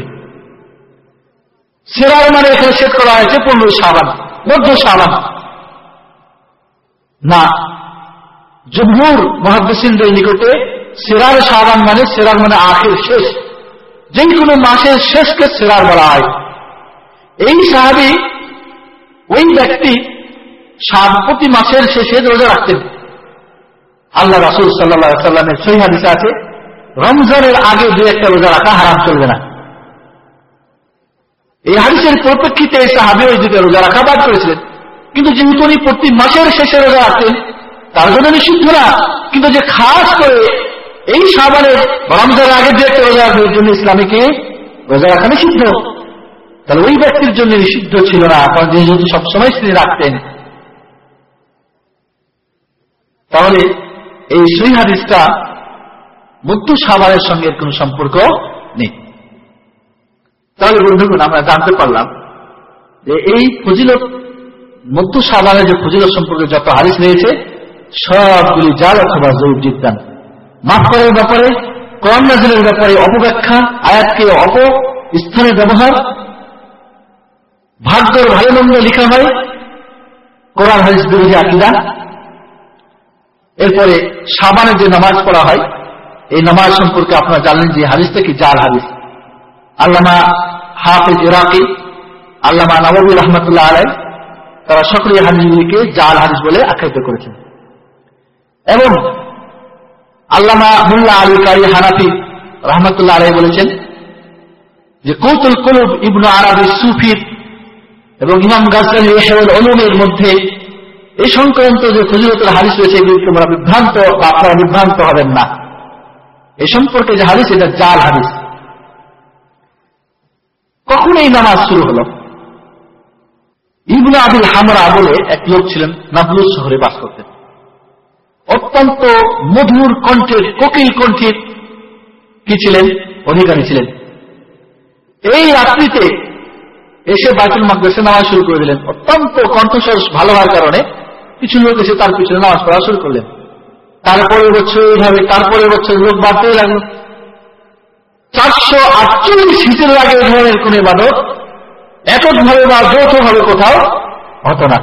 সেরার মানে এখানে সেট করা হয়েছে পনেরো শাবান, মধ্য শাবান না। জুমহুর মুহাদ্দিসিনদের নিকটে সেরার শাবান মানে সেরার মানে আখির, শেষ, যে কোনো মাসের শেষকে সেরার বলা হয়। এই সাহাবী, ওই ব্যক্তি প্রতি মাসের শেষে রোজা রাখতেন। আল্লাহ রাসূল সাল্লাল্লাহু আলাইহি ওয়াসাল্লামের সহিহ হাদিসে আছে, রমজানের আগে দুই একটা রোজা রাখা হারাম, চলবে না। এই হাদিসের পরিপ্রেক্ষিতে এই সাহাবী ওই দুটো রোজা রাখা বাদ করেছিলেন। কিন্তু যেহেতু উনি প্রতি মাসের শেষে রোজা রাখতেন, তার জন্য নিষিদ্ধ না। কিন্তু যে খাস করে এই শাবানের রমজানের আগে দুই একটা রোজা রাখার জন্য ইসলামীকে রোজা রাখা নিষিদ্ধ, তাহলে ওই ব্যক্তির জন্য নিষিদ্ধ ছিল না, কারণ যেহেতু সবসময় তিনি রাখতেন। তাহলে এই সহিহ হাদিসটা মধ্য শাবানের সঙ্গে কোনো সম্পর্ক নেই। তাহলে বন্ধুগণ, আমরা জানতে পারলাম যে এই ফজিলত, মধ্য শাবানের যে ফজিলত সম্পর্কে যত হাদিস রয়েছে সবগুলি জাল অথবা জয়ীফ জিদ্দান। মাফ করার ব্যাপারে, কোরআন নাযিলের ব্যাপারে অপব্যাখ্যা, আয়াতকে অপস্থানে ব্যবহার, ভাগ্যের ভালো মন্দ লেখা হয়, কোরআন হাদিস বিরোধী আকীদা। এরপরে শাবানে যে নামাজ পড়া হয়, এই নামাজ সম্পর্কে আপনারা জানলেন যে হাদিসটা কি জাল হাদিস। আল্লামা হাফিজ ইরাকি, আল্লামা নববী রাহমাতুল্লাহ আলাইহি, তারা সকলেই হাদিসগুলিকে জাল হাদিস বলে আখ্যায়িত করেছেন। এবং আল্লামা মুল্লা আলী কারি হানাফি রাহমাতুল্লাহ আলাইহি বলেছেন যে কৌতুল কুলুব ইবনে আরাবি সুফির এবং ইমাম গাজ্জালী ইহয়াউল উলুমের মধ্যে এই সংক্রান্ত যে ফজিলতের হাদিস রয়েছে, এগুলি তোমরা বিভ্রান্ত বা আপনারা বিভ্রান্ত হবেন না। এই সম্পর্কে যে হাদিস, এটা জাল হাদিস। কখন এই নামাজ শুরু হলো? ইবনে আবিল হামরা বলে এক লোক ছিলেন, নাবলুস শহরে বাস করতেন। অত্যন্ত মধুর কণ্ঠের, কোকিল কণ্ঠের কি ছিলেন, অধিকারী ছিলেন। এই রাত্রিতে এসে বাইতুল মাকদেসে নামাজ শুরু করে দিলেন। অত্যন্ত কণ্ঠস্বর ভালো হওয়ার কারণে কিছু লোক এসে তার পিছনে নামাজ পড়া শুরু করলেন। তারপরে বছর এইভাবে তারপরে বছর লোক বাড়তেই লাগলো। চারশো আটচল্লিশ হিজরি আগে এই ধরনের কোন ইবাদত এককভাবে বা যৌথভাবে কোথাও হতো না।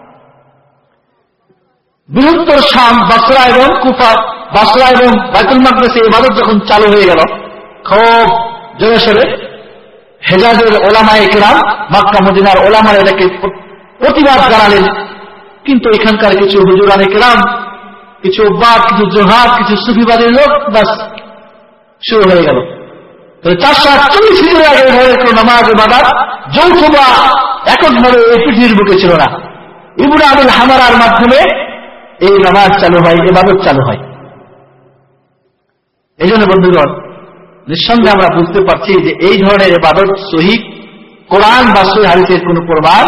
বৃহত্তর শাম, বাসরা এবং কুফা, বাসরা এবং বাইতুল মাকদেসে ইবাদত যখন চালু হয়ে গেল, খুব জোরে সোরে হেজাজের ওলামায়ে কেরাম, মক্কা মদিনার ওলামারা এটাকে প্রতিবাদ জানালেন। কিন্তু এখানকার কিছু হুজুরানে কেরাম, কিছু উব্বাদ, কিছু জোহাদ, কিছু সুফিবাদের লোক, বাস শুরু হয়ে গেল। চারশো আটচল্লিশ হিজরি আগে ঘরের কোন নামাজ ইবাদত যৌথ বা এককভাবে এই পৃথিবীর বুকে ছিল না। ইবনে আবিল হামরার মাধ্যমে এই নামাজ চালু হয়, ইবাদত চালু হয়। এই জন্য বন্ধুগণ, নিঃসন্দেহে আমরা বুঝতে পারছি যে এই ধরনের ইবাদত সহিহ কোরআন বা সহিহ হাদিসের কোন প্রমাণ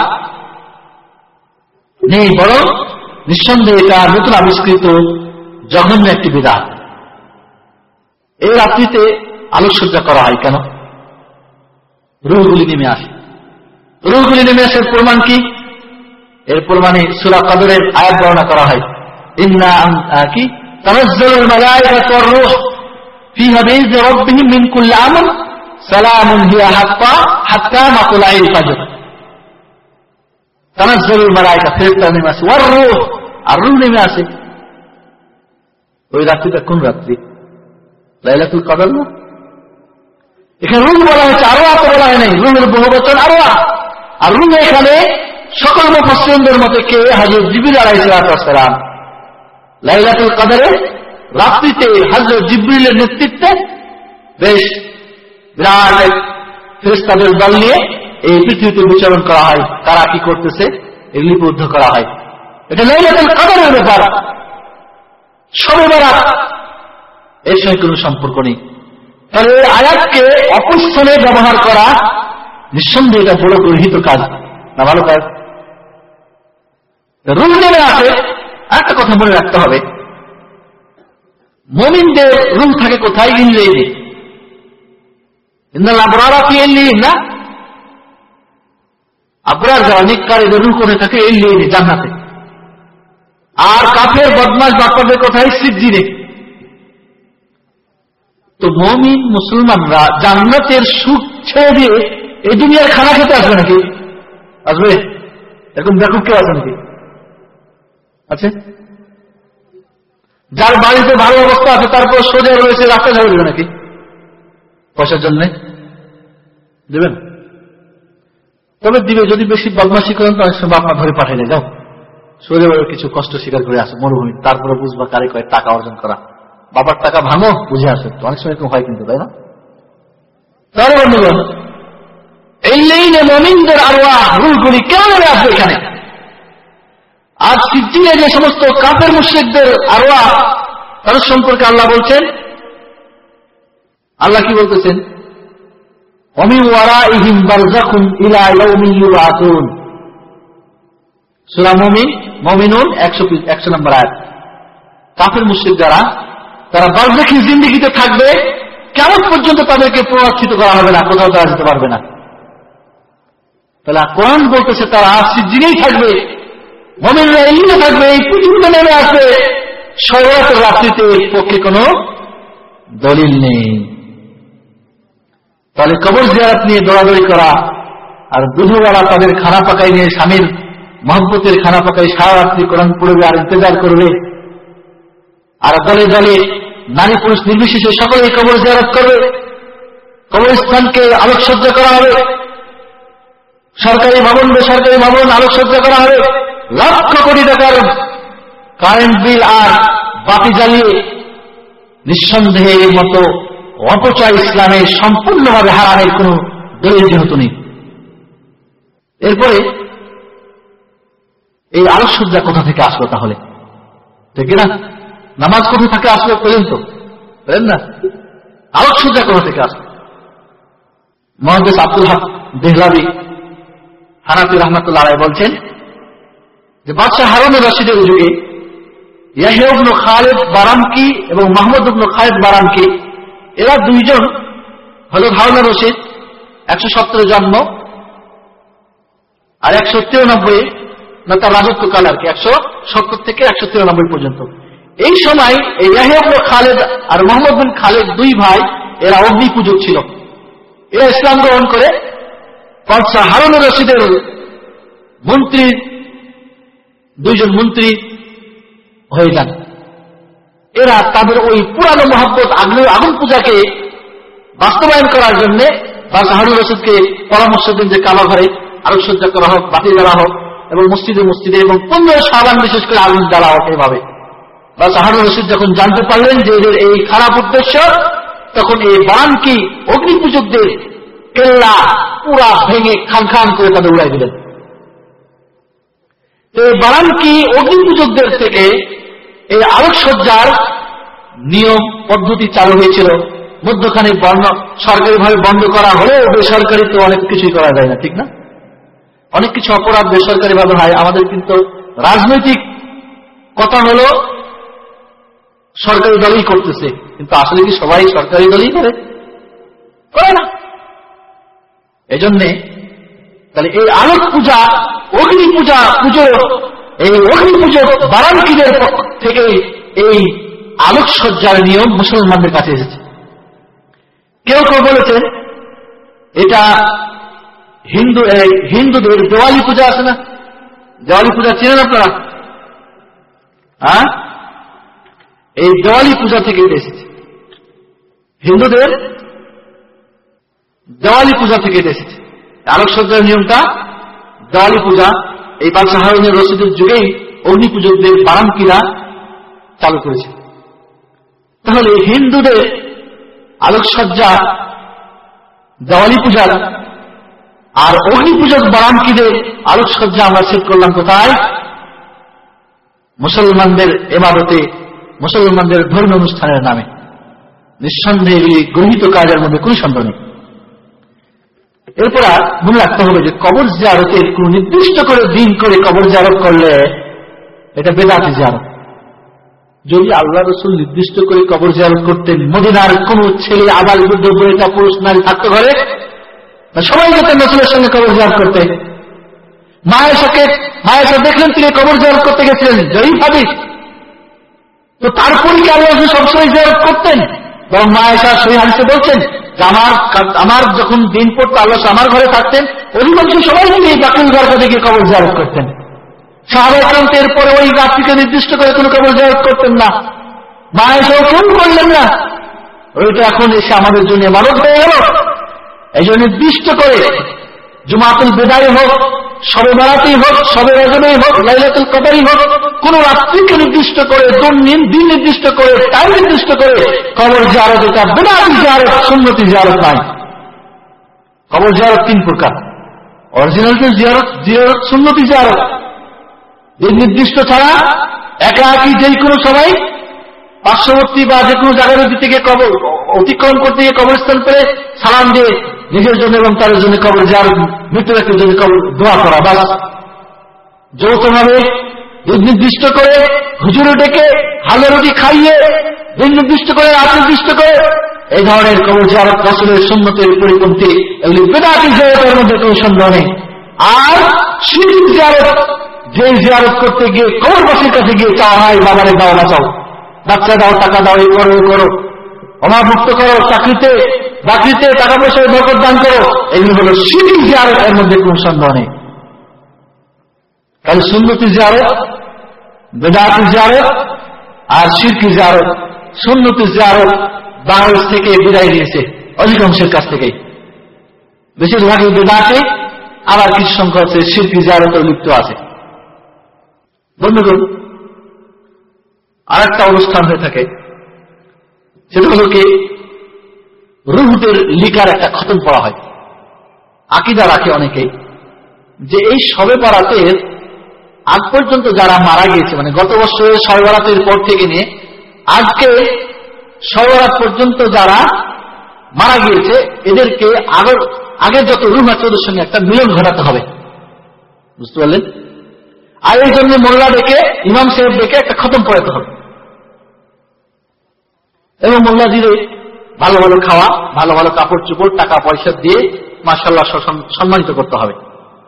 নেই, বরং নিঃসন্দেহে এটা নতুন আবিষ্কৃত জঘন্য একটি বিদআত। এই রাত্রিতে আলোকসজ্জা করা হয় কেন? রূহগুলি নেমে আসে। রূহগুলি নেমে আসার প্রমাণ কি? এর প্রমাণে সূরা কদরের আয়াত বর্ণনা করা হয়, ইন্না কি তানাজ্জালুল মালায়েকাতু ওয়ার রূহ ফিহা বিইzni রাব্বিহিম মিন কুল্লি আমর সালামুন হিয়া হাত্তা হাত্তা মাতলাইল ফাজর। তানাজ্জালুল মালায়েকা, ফেরেশতা নেমে আসে, ওয়ার রূহ, আর রূহ নেমে আসে। ওই রাত্রিটা কোন রাত্রি? লাইলাতুল কদর না? এখানে রূহ বলা হয়েছে, আরো তো বলা হয় নাই। রূহের বহুবচন আরো। আর রূহ এখানে সকল মুফাসসিরদের মতে কে? হযরত জিবরিল আলাইহিস সালাম। লাইলাতুল কদরে রাত্রিতে হযরত জিবরিলের নেতৃত্বে বেশ বিরাট ফেরেশতাদের দল নিয়ে এই পৃথিবীতে বিচরণ করা হয়। তারা কি করতেছে এ লিপিবদ্ধ করা হয়। এটা লাইলাতুল কদরের ব্যাপার। শবে বরাত এর সঙ্গে কোনো সম্পর্ক নেই। তাহলে এই আয়াতকে অপস্থানে ব্যবহার করা নিঃসন্দেহে এটা বড় গর্হিত কাজ না, ভালো কাজ। রূহ নেমে আসে। একটা কথা মনে রাখতে হবে, মুমিনদের রূহ থাকে কোথায়? ইল্লিয়িনে। ইন্নাল আবরারা ফি ইল্লিয়িন না? আবরার যারা নেককারীদের রূহ কোথায় থাকে? ইল্লিয়িনে, জান্নাতে। আর কাফের বদমাশ বাটপারদের কোথায়? সিজ্জিনে। তো মুমিন মুসলমানরা জান্নাতের সুখ ছেড়ে দিয়ে এই দুনিয়ার খানা খেতে আসবে নাকি? আসবে? এরকম বেকুব কেউ আছে নাকি? আছে? যার বাড়িতে ভালো অবস্থা আছে তারপর সোজা রয়েছে রাস্তা ঝাড়বে নাকি? পয়সার জন্য দেবেন? তবে দিবে, যদি বেশি বদমাশি করেন তো অনেক সময় আপনার ধরে পাঠিয়ে দেয়, যাও শরীরে কিছু কষ্ট স্বীকার করে আসো মরুভূমি, তারপরে বুঝবা কারে কয় টাকা অর্জন করা, বাবার টাকা ভাঙো বুঝে আসো। অনেক সময় এরকম হয় কিন্তু, তাই না? তাহলে বন্ধুগণ, এই লাইনে মুমিনদের আরওয়াহ রূহগুলি কেমন আসবে এখানে? আজ সিজ্জিনে যে সমস্ত কাফের মুশরিকদের আরওয়াহ, তাদের সম্পর্কে আল্লাহ বলছেন, আল্লাহ কি বলতেছেন? ওয়ামিন ওয়ারাইহিম বারযাখুন ইলা ইয়াউমি ইউবআসুন। সূরা মুমিন, মুমিনুন একশো নম্বর আয়াত। কাফের মুশরিক যারা, তারা বারযাখী জিন্দেগিতে থাকবে, কিয়ামত পর্যন্ত তাদেরকে পুনরুত্থিত করা হবে না, কোথাও তারা যেতে পারবে না। তাহলে কোরআন বলতেছে তারা সিজ্জিনেই থাকবে, মুমিনরা এলিনে থাকবে, এই পৃথিবীতে নেমে আসবে শরীয়তের রাত্রিতে। এর পক্ষে কোনো দলিল নেই। তাহলে কবর জিয়ারত নিয়ে দৌড়াদৌড়ি করা, আর দুধওয়ালা তাদের খানা পাকাই নিয়ে স্বামীর মহব্বতের খানা পাকাই সারা রাত্রি কোরআন পড়বে আর ইন্তজার করবে, আর দলে দলে নারী পুরুষ নির্বিশেষে সকলেই কবর জিয়ারত করবে, কবরস্থানকে আলোকসজ্জা করা হবে, সরকারি ভবন বেসরকারি ভবন আলোকসজ্জা করা হবে, লক্ষ কোটি টাকার কারেন্ট বিল আর বাতি জ্বালিয়ে নিঃসন্দেহে এর মতো অপচয় ইসলামে সম্পূর্ণভাবে হারামের কোন দলিল যেহেতু নেই। এরপরে এই আলোকসজ্জা কোথা থেকে আসলো তাহলে? ঠিক না? নামাজ কোথা থেকে আসলো পর্যন্ত বলেন না, আলোকসজ্জা কোথা থেকে আসলো? মুহাদ্দিস আব্দুল হক দেহলাবি হানাফি রাহমাতুল্লাহ আলাইহি বলছেন যে বাদশাহ হারুনুর রশিদের যুগে ইয়াহইয়া ইবনে খালিদ বারামকি এবং মুহাম্মদ ইবনে খালিদ বারামকি, এরা দুইজন, হযরত হারুনুর রশিদ একশো সত্তর জন্ম আর একশো তিরানব্বই না তার রাজত্বকাল আর কি, একশো সত্তর থেকে একশো তিরানব্বই পর্যন্ত। এই সময় এই ইয়াহইয়া ইবনে খালিদ আর মুহাম্মদ বিন খালিদ দুই ভাই, এরা অগ্নি পূজক ছিল। এরা ইসলাম গ্রহণ করে বাদশাহ হারুনুর রশিদের মন্ত্রী, দুইজন মন্ত্রী হয়ে যান। এরা তাদের ওই পুরানো মহব্বত আগুন পূজাকে বাস্তবায়ন করার জন্য বাদশাহ হারুনুর রশিদকে পরামর্শ দেন যে কাবা ঘরে আলোকসজ্জা করা হোক, বাতি জ্বালা হোক, এবং মসজিদে মসজিদে এবং পনেরো শাবান বিশেষ করে আগুন জ্বালা হোক। এইভাবে বাদশাহ হারুনুর রশিদ যখন জানতে পারলেন যে এদের এই খারাপ উদ্দেশ্য, তখন এই বারামকি অগ্নি পূজকদের কেল্লা পুরা ভেঙে খান খান করে তাদের উড়াই দিলেন। এই বারামকি অগ্নি পূজকদের থেকে এই আলোকসজ্জার নিয়ম পদ্ধতি চালু হয়েছিল। মধ্যখানে বন্ধ, সরকারিভাবে বন্ধ করা হলেও বেসরকারি তো অনেক কিছুই করা যায় না, ঠিক না? অনেক কিছু অপরাধ বেসরকারিভাবে হয়। আমাদের কিন্তু রাজনৈতিক কথা হলো সরকারি দলই করতেছে, কিন্তু আসলে কি সবাই সরকারি দলই করে? করে না। এই জন্যে তাহলে এই আলোক পূজা, অগ্নি পূজা পুজো, এই অগ্নি পুজো বারামকিদের পক্ষ থেকে এই আলোকসজ্জার নিয়ম মুসলমানদের কাছে এসেছে। কেউ কেউ বলেছেন এটা হিন্দু, হিন্দুদের দেওয়ালি পূজা আছে না, দেওয়ালি পূজা চেনেন আপনারা? হ্যাঁ, এই দেওয়ালি পূজা থেকে এসেছে। হিন্দুদের দেওয়ালি পূজা থেকে এসেছে আলোকসজ্জার নিয়মটা। দেওয়ালি পূজা এই বাদশাহ হারুনুর রশিদের যুগেই অগ্নি পূজকদের বারামকিরা চালু করেছে। তাহলে হিন্দুদের আলোকসজ্জা দেওয়ালি পূজার, আর অগ্নি পূজক বারামকিদের আলোকসজ্জা আমরা সেট করলাম কোথায়? মুসলমানদের ইবাদতে, মুসলমানদের ধর্মীয় অনুষ্ঠানের নামে। নিঃসন্দেহে এই গৃহীত কাজের মধ্যে কোন সন্দেহ নেই। এরপর মনে রাখতে হবে যে কবর জিয়ারতের কোন নির্দিষ্ট করে দিন করে কবর জিয়ারত করলে এটা বেদাতি জিয়ারত। যদি আল্লাহ রাসূল নির্দিষ্ট করে কবর জিয়ারত করতেন, মদিনার কোন ছেলে আবাল বৃদ্ধ বনিতা পুরুষ নারী থাকতে ঘরে সবাই যেতেন রাসূলের সঙ্গে কবর জিয়ারত করতে। মায়েশাকে, মায়েশা দেখলেন তিনি কবর জিয়ারত করতে গেছিলেন, জয়ীফ হাদিস, তো তারপরে কি আল্লাহ রাসূল সবসময় জিয়ারত করতেন? বরং মায়েশা সহিহ হাদিসে বলছেন যে আমার আমার যখন দিন পড়তো আল্লাহ আমার ঘরে থাকতেন, অধিকাংশ সবাই মিলে এই বাকির ঘর থেকে কবর জিয়ারত করতেন। সাহাবায়ে কেরাম এরপরে ওই রাত্রিকে নির্দিষ্ট করে কোনো কবর জিয়ারত করতেন না। মায়েশাও কেউ করলেন না। ওইটা এখন এসে আমাদের জন্য মানব হয়ে গেল। এই জন্য নির্দিষ্ট করে জুমাতুল বেদাই হোক, সবে বেড়াতেই হোক, সবে রজনেই হোক, লাইলাতুল কদরই হোক, কোন রাত্রিকে নির্দিষ্ট করে, দিন দিন নির্দিষ্ট করে, টাইম নির্দিষ্ট করে কবর জিয়ারত, এটা বেদাতি জিয়ারত, সুন্নতি জিয়ারত নাই। কবর জিয়ারত তিন প্রকার, অরিজিনাল জিয়ারত, জিয়ারত সুন্নতি জিয়ারত। দিন নির্দিষ্ট ছাড়া একা একই যে কোনো সময় পার্শ্ববর্তী বা যে কোনো জায়গার দিক থেকে কবর অতিক্রম করতে গিয়ে কবরস্থান করে সালাম দিয়ে নিজের জন্য এবং তার জন্য কবর জিয়ারত, মৃত্যু ব্যক্তির জন্য কবর দোয়া করা, বাস। যৌথভাবে দিন নির্দিষ্ট করে হুজুরে ডেকে হালে রুটি খাইয়ে, দিন নির্দিষ্ট করে রাত নির্দিষ্ট করে, এই ধরনের কবর জিয়ারত রাসূলের সুন্নতের পরিপন্থী, এগুলি বেদাতি জিয়ারতের মধ্যে কোনো সন্দেহ নেই। আর শিরক জিয়ারত, যে জিয়ারত করতে গিয়ে কবরবাসীর কাছে গিয়ে চাওয়া হয়, বাবারে দাও না চাও, বাচ্চা দাও, টাকা দাও, এই করো করো, অভাবমুক্ত করো, চাকরিতে বাকরিতে টাকা পয়সায় বরকত দান করো, এগুলি হলো শিরক জিয়ারত, এর মধ্যে কোনো সন্দেহ নেই। তাহলে সুন্নতি জিয়ারত, বেদাতি জিয়ারত আর শিরকি জিয়ারত। সুন্নতি জিয়ারত বাংলাদেশ থেকে বিদায় নিয়েছে অধিকাংশের কাছ থেকেই, বেশিরভাগই বেদাতে, আবার কিছু সংখ্যা আছে শিরকি জিয়ারতে লিপ্ত আছে। বন্ধুগণ, আর একটা অনুষ্ঠান হয়ে থাকে, সেটা হল কি রুহদের লিকার একটা খতম পড়া হয়। আকীদা রাখে অনেকেই যে এই শবে বরাতের আজ পর্যন্ত যারা মারা গিয়েছে, মানে গত বছরের শবে বরাতের পর থেকে নিয়ে আজকে শবে বরাত পর্যন্ত যারা মারা গিয়েছে, এদেরকে আগের আগের যত রুহ আছে ওদের সঙ্গে একটা মিলন ঘটাতে হবে, বুঝতে পারলেন? আর এই জন্য মোল্লা ডেকে, ইমাম সাহেব ডেকে একটা খতম পড়াতে হবে এবং মোল্লাজিরে ভালো ভালো খাওয়া, ভালো ভালো কাপড় চোপড়, টাকা পয়সা দিয়ে মাশাআল্লাহ সম্মানিত করতে হবে।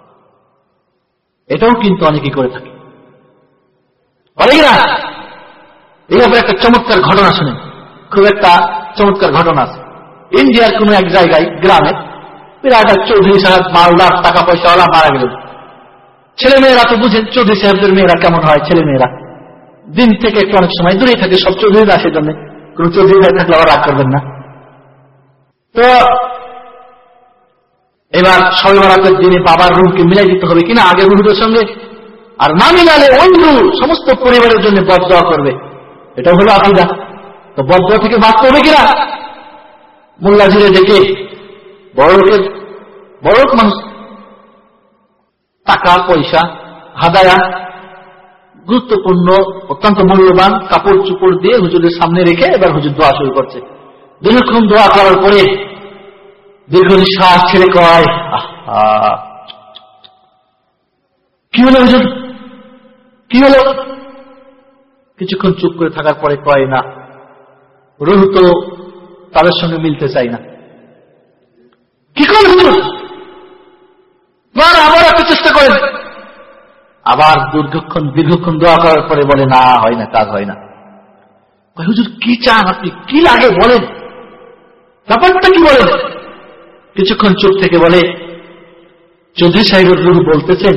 এটাও কিন্তু অনেকেই করে থাকে, বলে না? এই ব্যাপারে একটা চমৎকার ঘটনা শুনে, খুব একটা চমৎকার ঘটনা আছে। ইন্ডিয়ার কোন এক জায়গায় গ্রামে বিরাট এক চৌধুরী সাহেব, মালদার, টাকা পয়সাওয়ালা, মারা গেলেন। ছেলে মেয়েরা তো বুঝেন চৌধুরী সাহেবদের মেয়েরা কেমন হয়, ছেলে মেয়েরা দিন থেকে একটু অনেক সময় দূরেই থাকে, সব চৌধুরীরা আসে জন্য, কোন চৌধুরী ভাই থাকলে আবার রাগ করবেন না। তো এবার শবে বরাতের দিনে বাবার রুহকে মিলাই দিতে হবে কিনা আগের রুহদের সঙ্গে, আর না মিলালে ওই রুহ সমস্ত পরিবারের জন্য বদদোয়া করবে, এটা হলো আকীদা। তো বদদোয়া থেকে বাঁচতে হবে কিনা, মোল্লাজিরে ডেকে, বড় লোকের বড় লোক মানুষ, টাকা পয়সা হাদায়া গুরুত্বপূর্ণ অত্যন্ত মূল্যবান কাপড় চুপড় দিয়ে হুজুরের সামনে রেখে এবার হুজুর দোয়া শুরু করছে। দীর্ঘক্ষণ দোয়া করার পরে দীর্ঘ নিঃশ্বাস ছেড়ে কয়, আহা, কি হলো হুজুর, কি হলো? কিছুক্ষণ চুপ করে থাকার পরে কয়, না, রুহ তো তাদের সঙ্গে মিলতে চাই না। কি করেন হুজুর? আবার একটু চেষ্টা করেন। আবার দীর্ঘক্ষণ দীর্ঘক্ষণ দোয়া করার পরে বলে, না, হয় না, কাজ হয় না। হুজুর কি চান আপনি, কি লাগে বলেন, ব্যাপারটা কি বলেন? কিছুক্ষণ চুপ থেকে বলে, চৌধুরী সাহেবের রুহ বলতেছেন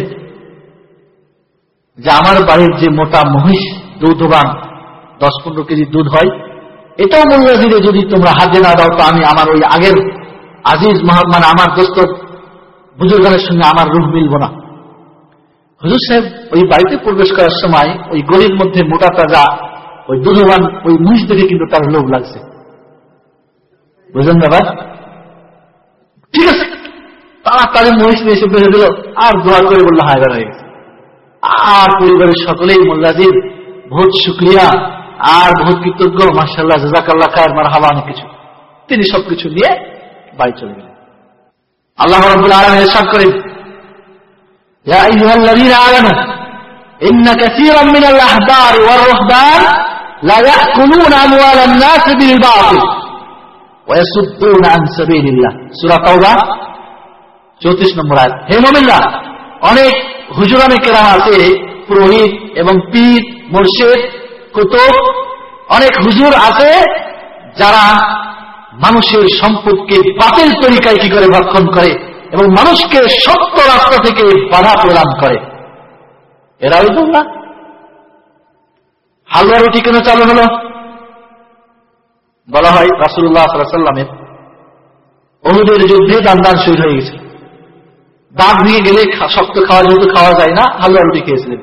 যে আমার বাড়ির যে মোটা মহিষ দুধবান দশ পনেরো কেজি দুধ হয়, এটাও মোল্লাজিরে যদি তোমরা হাতে না দাও তো আমি আমার ওই আগের আজিজ মহাত্মান আমার দোস্ত বুজুর্গের সঙ্গে আমার রুহ মিলব না। হুজুর সাহেব ওই বাড়িতে প্রবেশ করার সময় ওই গলির মধ্যে মোটা তাজা ওই দুধবান ওই মহিষ দেখে কিন্তু তার লোভ লাগছে, বুঝলেন ব্যাপার? ঠিক আছে, তাড়াতাড়ি মহিষ নিয়ে এসে বেঁধে দিল, আর দোয়া করে বললো হায়দার হয়ে গেছে। আর পরিবারের সকলেই মোল্লাজির বহুত শুক্রিয়া আর বহুত কৃতজ্ঞ, মাশাআল্লাহ, জাযাকাল্লাহ খায়র, মারহাবা, অনেক কিছু। তিনি সবকিছু নিয়ে বাড়ি চলে গেলেন। আল্লাহ রাব্বুল আলামিন ইরশাদ করেন, ইয়া আইয়ুহাল্লাযীনা আমানু ইন্না কাসীরাম মিনাল আহবারি ওয়ার রুহবান লা ইয়াকুলুনা আমওয়ালান নাস বিল বাতিল ওয়া ইয়াসুদ্দুনা আন সাবিলিল্লাহ। সূরা তাওবা চৌত্রিশ নম্বর আয়াত। হে মুমিনরা, অনেক হুজুরানে কেরাম আছে, পুরোহিত এবং পীর, মুর্শিদ, কুতুব, অনেক হুজুর আছে যারা মানুষের সম্পদকে বাতিল তরিকায় কি করে ভক্ষণ করে এবং মানুষকে সত্য রাস্তা থেকে বাধা প্রদান করে। এরা ওই তো না, হালুয়া রুটি কেন চালু হলো? বলা হয় রাসূলুল্লাহ সাল্লাল্লাহু আলাইহি ওয়াসাল্লামের উহুদের যুদ্ধে দান শহীদ হয়ে গেছে। দাঁত ভেঙে গেলে শক্ত খাওয়া যেহেতু খাওয়া যায় না, হালুয়া রুটি খেয়েছিলেন।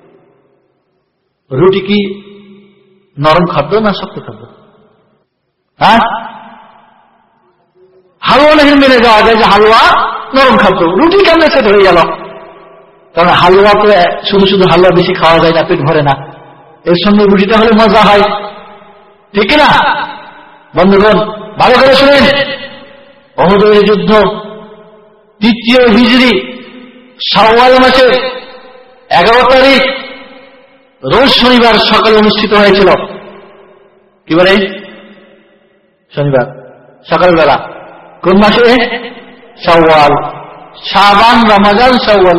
রুটি কি নরম খাদ্য না শক্ত খাদ্য? হ্যাঁ, হালুয়া নাকি মেনে যাওয়া যায় যে হালুয়া নরম খাদ্য, রুটি কেমনে সেটা হয়ে গেল? কারণ হালুয়া তো শুধু শুধু হালুয়া বেশি খাওয়া যায় না, পেট ভরে না, এর সঙ্গে রুটিটা হলে মজা হয়, ঠিক না? বন্ধুগণ ভালো করে শুনেন, উহুদের যুদ্ধ তৃতীয় হিজরি শাওয়াল মাসের এগারো তারিখ রোজ শনিবার সকালে অনুষ্ঠিত হয়েছিল। কি বলে? শনিবার সকালবেলা। কোন মাসে? শাওয়াল, শাবান, রমাজান, শাওয়াল।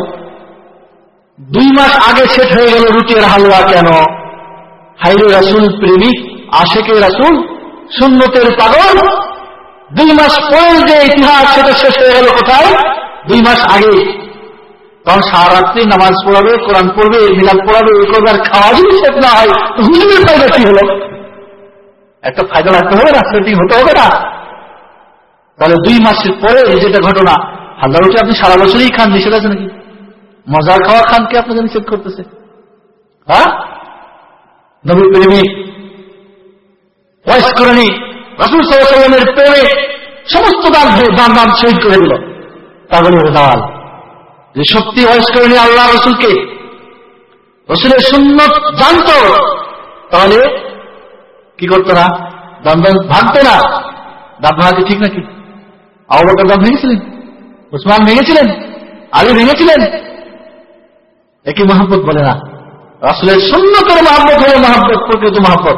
দুই মাস আগে সেট হয়ে গেল রুটি আর হালুয়া। কেন? হাইরে রাসূল প্রেমিক, আশেকে রাসূল, সুন্নতের পাগল, দুই মাস পরে যে ইতিহাস সেটা শেষ হয়ে গেল কোথায়? দুই মাস আগে। কারণ সারা রাত্রি নামাজ পড়াবে, কোরআন পড়বে, মিলাদ পড়াবে, এই করবে, আর খাওয়া যদি শেষ না হয় তো হুজুরের ফায়দা কি হলো? একটা ফায়দা রাখতে হবে না, সেটিং হতে হবে না? তাহলে দুই মাসের পরে যেটা ঘটনা, হালুয়া রুটি আপনি সারা বছরই খান, নিষেধ আছে নাকি? মজার খাওয়া খান কে আপনাকে নিষেধ করতেছে? হ্যাঁ, নবী প্রেমিক ওয়াইস করেনি, রাসূল সাল্লাল্লাহু আলাইহি ওয়াসাল্লামের প্রেমে সমস্ত দান দান দান শহীদ করে দিল। তাহলে দাল যে শক্তি ওয়াইস করেনি আল্লাহ রসুলকে, রসুলের সুন্নত জানতো, তাহলে কি করতো না? দান দান ভাঙতো না। দাঁত ভাঙাতে ঠিক নাকি? আবু বকর দাঁত ভেঙেছিলেন, উসমান ভেঙেছিলেন, আলী ভেঙেছিলেন। একে মহব্বত বলে না। রাসূলের সুন্নতের মহব্বত হলো মহব্বত, প্রকৃত মহব্বত।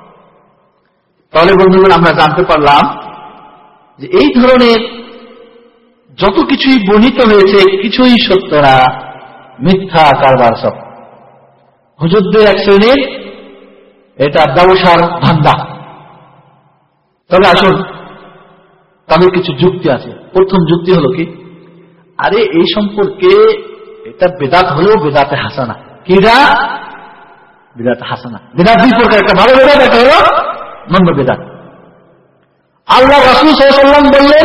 তাহলে বন্ধুগণ আমরা জানতে পারলাম যে এই ধরনের যত কিছুই বর্ণিত হয়েছে কিছুই সত্য না, মিথ্যা কারবার সব। হুজুরদের এক শ্রেণীর এটা ব্যবসার ধান্দা। তবে আসুন, তাদের কিছু যুক্তি আছে। প্রথম যুক্তি হলো কি, আরে এই সম্পর্কে এটা বেদাত হলেও বেদাতে হাসানা। কি না? বেদাতে হাসানা। বেদাত দুই প্রকার, একটা ভালো বেদাত, একটা হলো মন্দ বেদাত। আল্লাহ রাসূল সাল্লাল্লাহু আলাইহি ওয়াসাল্লাম বললেন,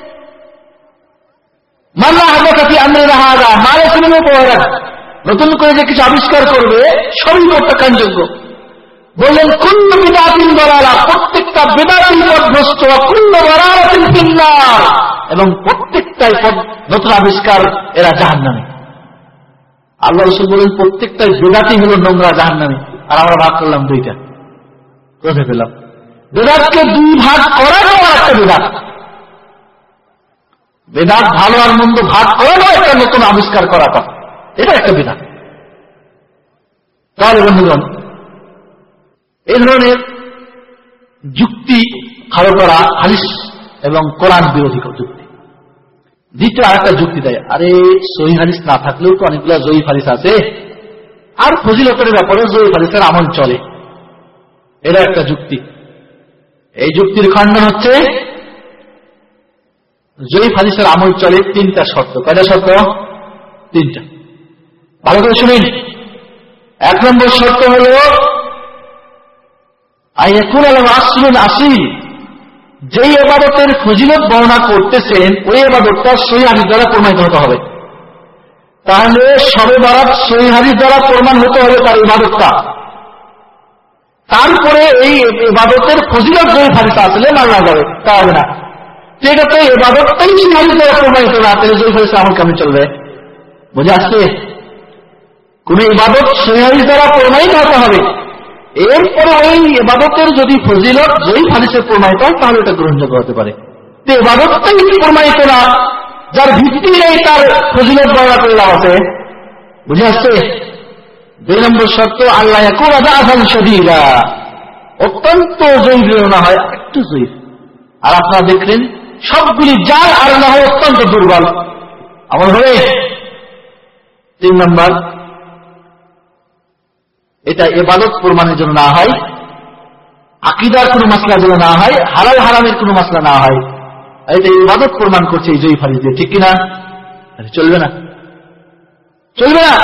মান আহদাথা ফি আমরিনা হাযা মা লাইসা মিনহু ফাহুয়া রাদ। নতুন করে যে কিছু আবিষ্কার করবে সবই প্রত্যাখ্যানযোগ্য। বললেন কুল্লু বিদআতিন দালালা, প্রত্যেকটা বিদআতই পথভ্রষ্ট, কুল্লু দালালাতিন ফিন্নার, এবং প্রত্যেকটাই নতুন আবিষ্কার এরা জাহান্নামে। আল্লাহ রাসূল বলেন প্রত্যেকটাই বিদআতই হলো নোংরা, জাহান্নামে। আর আমরা ভাগ করলাম দুইটা। কোথায় পেলাম? বেদাতকে দুই ভাগ করারও একটা বেদাত। বেদাত ভালো আর মন্দ ভাগ করারও একটা নতুন আবিষ্কার করাটা, এটা একটা বেদাত। তাহলে বন্ধুগণ এই ধরনের যুক্তি খাড়া করা হাদিস এবং কোরআন বিরোধী যুক্তি। দ্বিতীয় আরেকটা যুক্তি দেয়, আরে সহিহ হাদিস না থাকলেও তো অনেকগুলো জয়ীফ হাদিস আছে, আর ফজিলতের ব্যাপারে জয়ীফ হাদিসের আমল চলে, এটা একটা যুক্তি। এই যুক্তির খণ্ডন হচ্ছে জয়ীফ হাদিসের আমল চলে তিনটা শর্ত। কয়টা শর্ত? তিনটা। ভালো করে শুনেন। এক নম্বর শর্ত হল আইয়াকুন আল আসলুন আসিল, যেই ইবাদতের ফজিলত বর্ণনা করতেছেন ওই ইবাদতটা সহিহ হাদিস দ্বারা প্রমাণিত হতে হবে। তাহলে শবে বরাত সহিহ হাদিস দ্বারা প্রমাণ হতে হবে তার ইবাদতটা। তারপরে এই ইবাদতের ফজিলত জয়ীফ হাদিস আসলে মানা যাবে, তা হবে না। এটা তো ইবাদতটাই সহিহ হাদিস দ্বারা প্রমাণিত না, তাহলে জয়ীফ হাদিস আমল কেমন চলবে? বুঝে আসছে? কোন ইবাদত সহিহ হাদিস দ্বারা প্রমাণিত হতে হবে, এরপরে ওই ইবাদতের যদি ফজিলত জয়ীফ হাদিসে প্রমাণিত হয় তাহলে এটা গ্রহণযোগ্য হতে পারে। তো ইবাদতটাই প্রমাণিত না, যার ভিত্তি নেই তার ফজিলত বর্ণনা করে লাভ আছে। বুঝে আসছে? দুই নম্বর শর্ত আল্লাহ ইয়াকুন আযাফান শাদীদা, অত্যন্ত জয়ীফ না হয়, একটু জয়ীফ। আর আপনারা দেখলেন সবগুলি যার আর না হয় অত্যন্ত দুর্বল আমল হবে। তিন নম্বর, এটা ইবাদত প্রমাণের জন্য না হয়, আকীদার কোনো মাসলা যেন না হয়, হালাল হারামের কোনো মাসলা না হয়, এটা ইবাদত প্রমাণ করছে এই জয়ীফ হাদিস দিয়ে, ঠিক কিনা? চলবে না, চলবে না।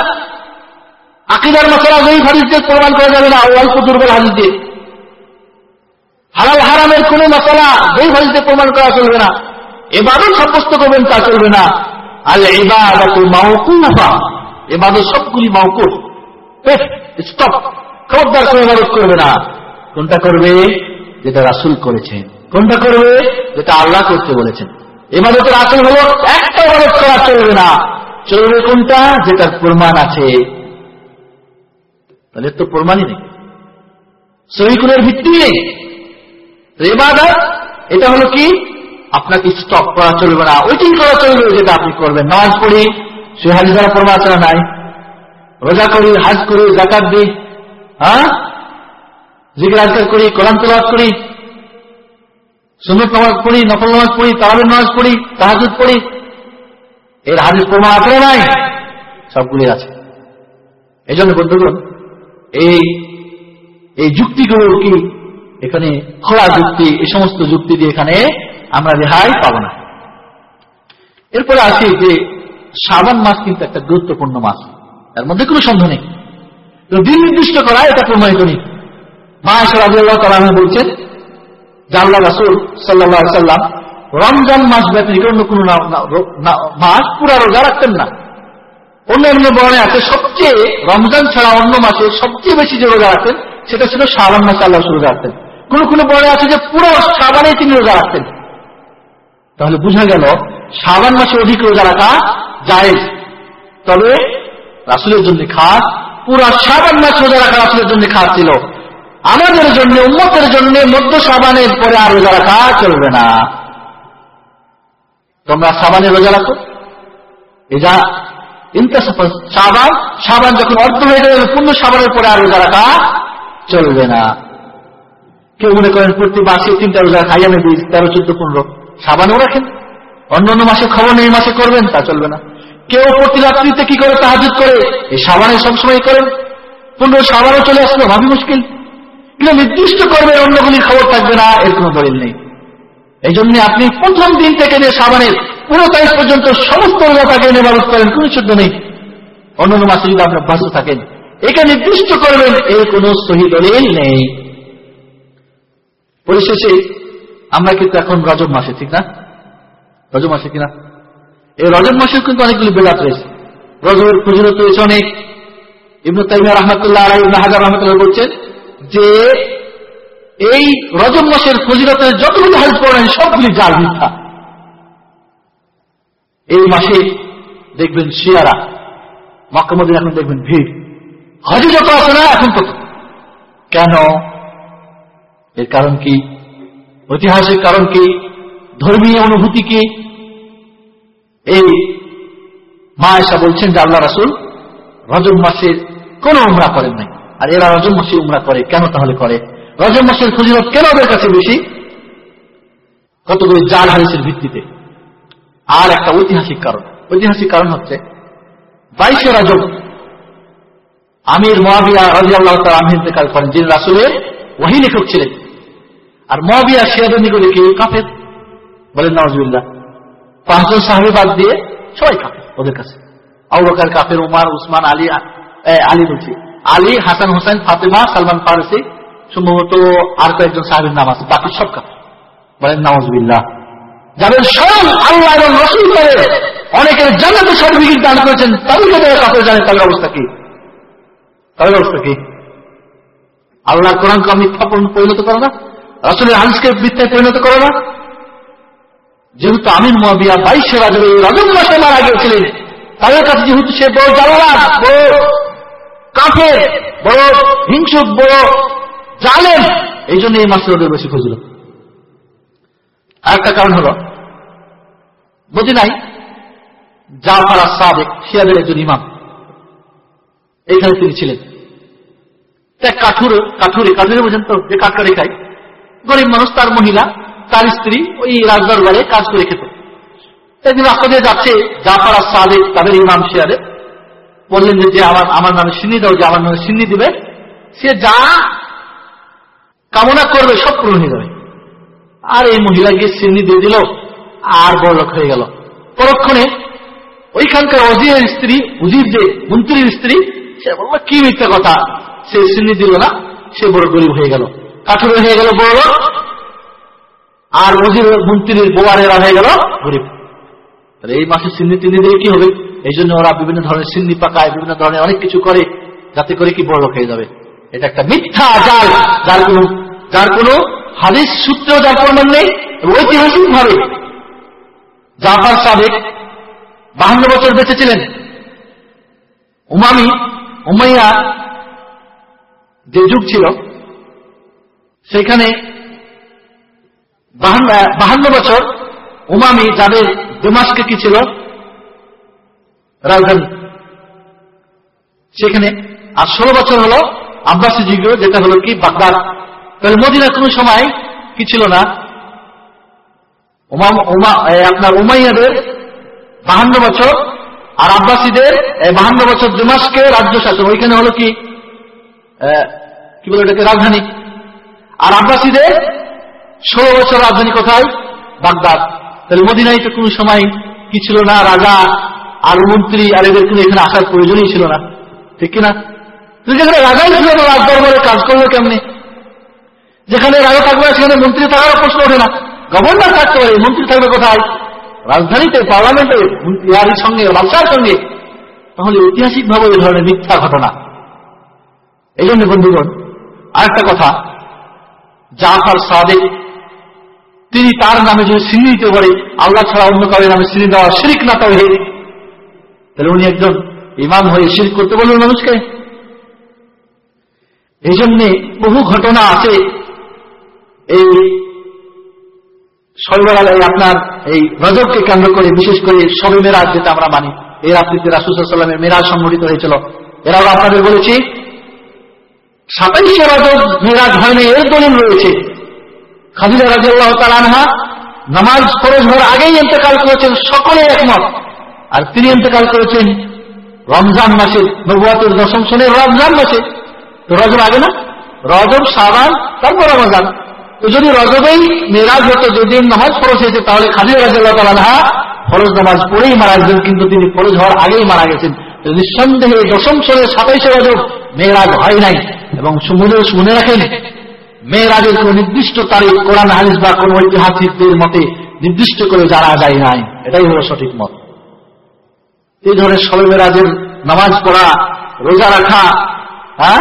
আকীদার মাসলা জয়ীফ হাদিস দিয়ে প্রমাণ করা যাবে না, অল্প দুর্বল হাদিস দিয়ে। হালাল হারামের কোন মাসালা দুই ভাজিতে প্রমাণ করা চলবে না, ইবাদত সাব্যস্ত করবেন তা চলবে না। আল ইবাদাতু মাওকুফা, ইবাদত সবগুলি মাওকুফ, স্টপ, খবরদার করে ইবাদত করবে না। কোনটা করবে? যেটা রাসূল করেছেন। কোনটা করবে? যেটা আল্লাহ করতে বলেছেন। ইবাদতের আসল হলো একটা ইবাদত করা চলবে না, চলবে কোনটা? যেটার প্রমাণ আছে। তাহলে তো প্রমাণই নেই, সহিহ কোনের ভিত্তি নেই। ইবাদত এটা হলো কি? আপনাকে স্টপ করা চলবে না, ওইটাই করা চলবে যেটা আপনি করবেন। নামাজ পড়ি, সে হাদিস দ্বারা প্রমাণ আছে না নাই? রোজা করি, হাজ করি, যাকাত দিই, হ্যাঁ, জিকির আজকার করি, কোরআন তেলাওয়াত করি, সুন্নত নামাজ পড়ি, নফল নামাজ পড়ি, তারাবির নামাজ পড়ি, তাহাজ্জুদ পড়ি, এর হাদিস প্রমাণ আছে না নাই? সবগুলি আছে। এই জন্য বন্ধুগণ, এই এই যুক্তিগুলো কি এখানে খোলা যুক্তি, এই সমস্ত যুক্তি দিয়ে এখানে আমরা রেহাই পাবো না। এরপরে আসি যে শাবান মাস কিন্তু একটা গুরুত্বপূর্ণ মাস, এর মধ্যে কোনো সন্দেহ নেই। দিন নির্দিষ্ট করা এটা প্রমাণিত নেই। মা আয়েশা রাদিয়াল্লাহু তাআলা আনহা বলছেন যে আল্লাহ রাসূল সাল্লাল্লাহু আলাইহি সাল্লাম রমজান মাস ব্যতীত অন্য কোনো মাস পুরা রোজা রাখতেন না। অন্য অন্য বর্ণে আছে সবচেয়ে রমজান ছাড়া অন্য মাসে সবচেয়ে বেশি যে রোজা রাখতেন সেটা ছিল শাবান মাসে আল্লাহ রাসূল রোজা রাখতেন। কোন কোন বর্ণে আছে যে পুরো শাবানে তিনি রোজা রাখতেন। তাহলে বোঝা গেল শাবান মাসে অধিক রোজা রাখা জায়েজ, তবে রাসূলের জন্য খাস পুরো শাবান মাস রোজা রাখা রাসূলের জন্য খাস ছিল। আমাদের জন্য, উম্মতের জন্য মধ্য শাবানের পরে আর রোজা রাখা চলবে না। তোমরা শাবানে রোজা রাখো, এটা ইন্তাসাফ শাবান, শাবান যখন অর্ধ হয়ে যাবে পূর্ণ শাবানের পরে আর রোজা রাখা চলবে না। কেউ মনে করেন প্রতি মাসে তিনটা রোজা খাই আমি দুই তেরো চোদ্দ পনেরো, শাবানেও রাখেন, অন্য অন্য মাসে খবর নেই মাসে করবেন, তা চলবে না। কেউ প্রতি রাত্রিতে কি করে তাহাজ্জুদ করে, এই শাবানে সবসময় করেন, পনেরো শাবানও চলে আসলো, ভাবি মুশকিল। কিন্তু নির্দিষ্ট করবেন অন্যগুলির খবর থাকবে না, এর কোনো দলিল নেই। এই জন্য আপনি প্রথম দিন থেকে যে শাবানের পুরো তারিখ পর্যন্ত সমস্ত রোজা থাকেন, ইবাদত করেন, কোনো শুদ্ধ নেই। অন্যান্য মাসে যদি আপনি অভ্যস্ত থাকেন, এটা নির্দিষ্ট করবেন, এর কোনো সহিহ দলিল নেই। পরিশেষে আমরা কিন্তু এখন রজব মাসে, ঠিক না? রজব মাসে কিনা? এই রজব মাসের কিন্তু অনেকগুলি বেদাত রয়েছে। রজবের ফজিলত রয়েছে অনেক। ইবনে তাইমিয়া রাহমাতুল্লাহ আলাইহি, ইবনে হাজার রাহমাতুল্লাহ বলছেন যে এই রজব মাসের ফজিলতের যতগুলি হাদিস পড়েন সবগুলি জাল, মিথ্যা। এই মাসে দেখবেন শিয়ারা মক্কা মদিনা এখন দেখবেন ভিড়, হজে যত আছে না এখন তত। কেন? এর কারণ কি? ঐতিহাসিক কারণ কি? ধর্মীয় অনুভূতি কি? এই মা আয়েশা বলছেন যে আল্লাহ রাসূল রজব মাসে কোন উমরা করেন নাই, আর এরা রজব মাসে উমরা করে। কেন তাহলে করে? রজব মাসের ফজিলত কেন ওদের কাছে বেশি? কতগুলি জাল হাদিসের ভিত্তিতে। আর একটা ঐতিহাসিক কারণ। ঐতিহাসিক কারণ হচ্ছে বাইশে রজব আমির মুআবিয়া রাদিয়াল্লাহু তাআলা আনহু ইন্তেকাল করেন, যিনি রাসূলের ওহী লেখক ছিলেন। আর মুআবিয়া শিয়াদের নিকটে কি কাফের, বলেন নাউজুবিল্লাহ। পাঁচজন সাহাবী বাদ দিয়ে সবাই কাফের ওদের কাছে। আবু বকর কাফের, উমর, উসমান, আলী, আলী বলছি আলী, হাসান, হোসেন, ফাতেমা, সালমান ফারসি, সম্ভবত আর কয়েকজন সাহাবীর নাম আছে, বাকি সব কাফের, বলেন নাউজুবিল্লাহ। যাদের স্বয়ং আল্লাহ এবং রাসূল করে অনেকের জান্নাতের সার্টিফিকেট দান করেছেন, তাদেরকে যারা কাফের জানে, তাদের অবস্থা কি? তাদের অবস্থা কি? আল্লাহর কোরআনকে মিথ্যা পরিণত করো না, রাসূলের হাদিসকে মিথ্যায় পরিণত করো না। যেহেতু আমির মুআবিয়া বাইশে রজবে রজব মাসে মারা গিয়েছিলেন, তাদের কাছে যেহেতু সে বড় জালাল, বড় কাফের, বড় হিংসুক, বড় জালেম, এই জন্য এই মাসে ওদের বেশি ফজিলত। আরেকটা কারণ হল মদিনায় জাফর আস-সাদিক শিয়াদের একজন ইমাম, এইখানে তিনি ছিলেন। কাঠুরে কাঠুরে কাঠুরে বোঝেন তো, যে কাঠকারি খায়, গরিব মানুষ, তার মহিলা, তার স্ত্রী ওই রাজদরবারে কাজ করে খেত। একদিন রাস্তা দিয়ে যাচ্ছে জাফর আস-সাদিক, তাদের ইমাম শিয়াদের, বললেন যে আমার আমার নামে সিন্নি দাও, যে আমার নামে সিন্নি দিবে, সে যা কামনা করবে সব পূরণ হয়ে যাবে। আর এই মহিলা গিয়ে সিন্নি দিয়ে দিল, আর বড়লোক হয়ে গেল। পরক্ষণে ওইখানকার ওজিরের স্ত্রী, উজির যে মন্ত্রীর স্ত্রী, সে বলল কি মিথ্যা কথা, সে সিন্নি দিল না, সে বড় গরিব হয়ে গেল, কাঠুরে হয়ে গেল, বড়লোক। আর ওজির মন্ত্রীর বোয়ারেরা হয়ে গেল গরিব। তাহলে এই মাসে সিন্নি টিন্নি দিয়ে কি হবে? এই জন্য ওরা বিভিন্ন ধরনের সিন্নি পাকায়, বিভিন্ন ধরনের অনেক কিছু করে, যাতে করে কি বড় লোক হয়ে যাবে। এটা একটা মিথ্যা জাল, যার কোন যার কোন হাদিস সূত্রেও যার প্রমাণ নেই। ঐতিহাসিক ভাবে জাফর সাদেক বাহান্ন বছর বেঁচে ছিলেন। উমামি উমাইয়া যে যুগ ছিল, সেখানে বাহান্ন বছর উমামি যাদের দমাস্কে কি ছিল রাজধানী, সেখানে আর ষোলো বছর হলো আব্বাসী যুগ, যেটা হলো কি বাগদাদ। তাহলে মদিনা কোন সময় কি ছিল না, আপনার উমাইয়াদের বাহান্ন বছর আর আব্বাসীদের বাহান্ন বছর দমাস্কে রাজ্য শাসন, ওইখানে হলো কি কি বলে এটাকে রাজধানী। আর আব্বাসীদের ষোলো বছর রাজধানী কোথায়? বাগদাদ। তাহলে মদিনায় তো কোন সময় কি ছিল না, রাজা আর মন্ত্রী আর এদের কোনো এখানে আসার প্রয়োজনই ছিল না, ঠিক কিনা? যেখানে রাজাই ছিল না, রাজদরবারে কাজ করলো কেমনে? যেখানে রাজা থাকবে সেখানে মন্ত্রী থাকার প্রশ্ন ওঠে না। গভর্নর থাকতে পারে, মন্ত্রী থাকবে কোথায়? রাজধানীতে, পার্লামেন্টে, মন্ত্রীর সঙ্গে, বাদশার সঙ্গে। তাহলে ঐতিহাসিক ভাবে এই ধরনের মিথ্যা ঘটনা। এই জন্য বন্ধুগণ, আরেকটা কথা, জাফর সাদেক তিনি তার নামে যদি সিন্নি দিতে পারে, আল্লাহ ছাড়া অন্য কারোর নামে সিন্নি দেওয়া শিরক না তাওহীদ, তাহলে উনি একজন ইমাম হয়ে শিরক করতে বললেন মানুষকে। এই জন্য বহু ঘটনা আছে এই শবে আপনার এই রজবকে কেন্দ্র করে, বিশেষ করে শবে মেরাজ যেটা আমরা মানি, এই রাত্রিতে রাসূল সাল্লাল্লাহু আলাইহি ওয়াসাল্লামের মেরাজ সংঘটিত হয়েছিল। এরাও আপনাদের বলেছি সাতাইশে রজব মেরাজ হয়নি, এর দলিল রয়েছে। খাদিজা রাদিয়াল্লাহু তাআলা আনহা নামাজ ফরজ হওয়ার আগেই ইন্তেকাল করেছেন, সকলে একমত। আর তিনি ইন্তেকাল করেছেন রমজান মাসে, নবুয়তের দশম সনের রমজান মাসে। তো রজব আগে না, রজব, শাবান, তারপর রমজান। তো যদি রজবেই মেরাজ হতো, যেদিন নামাজ ফরজ হয়েছে, তাহলে খাদিজা রাদিয়াল্লাহু তাআলা আনহা ফরজ নামাজ পড়েই মারা গেছেন, কিন্তু তিনি ফরজ হওয়ার আগেই মারা গেছেন। নিঃসন্দেহে দশম সনের সাতাইশে রজব মেরাজ হয় নাই। এবং শুনে রাখেন, মেরাজের কোন নির্দিষ্ট তারিখ কোরআন হাদিস বা কোন ঐতিহাসিকদের মতে নির্দিষ্ট করে জানা যায় নাই, এটাই হলো সঠিক মত। এই ধরনের শবে মেরাজের নামাজ পড়া, রোজা রাখা, হ্যাঁ,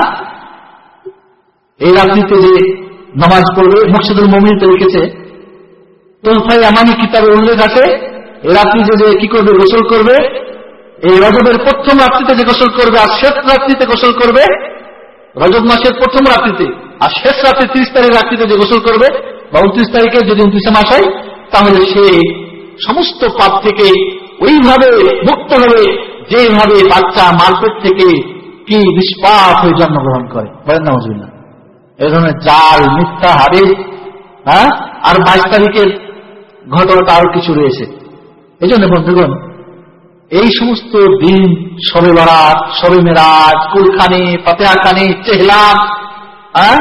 এই রাত্রিতে যে নামাজ পড়বে, মুরশিদুল মুমিনিতে লিখেছে, তোহফায়ে আমানি কিতাবে উল্লেখ আছে, এই রাত্রিতে যে কি করবে, গোসল করবে। এই রজবের প্রথম রাত্রিতে যে গোসল করবে আর শেষ রাত্রিতে গোসল করবে, রজব মাসের প্রথম রাত্রিতে আর শেষ রাত্রি ত্রিশ তারিখ রাত্রিতে যে গোসল করবে, বা উনত্রিশ তারিখে যদি উনত্রিশে মাস হয়, তাহলে সে সমস্ত পাপ থেকে ওইভাবে মুক্ত হবে যেভাবে বাচ্চা মারপেট থেকে কি নিষ্পাপ হয়ে জন্মগ্রহণ করে। বলেন নাউজুবিল্লাহ। এই ধরনের জাল, মিথ্যা, হাদিস, হ্যাঁ। আর বাইশ তারিখের ঘটনাটা আরো কিছু রয়েছে। এই জন্য বন্ধুগণ, এই সমস্ত দিন, শবে বরাত, শবে মেরাজ, কুলখানি, ফাতিহা খানি, চেহলাম, হ্যাঁ,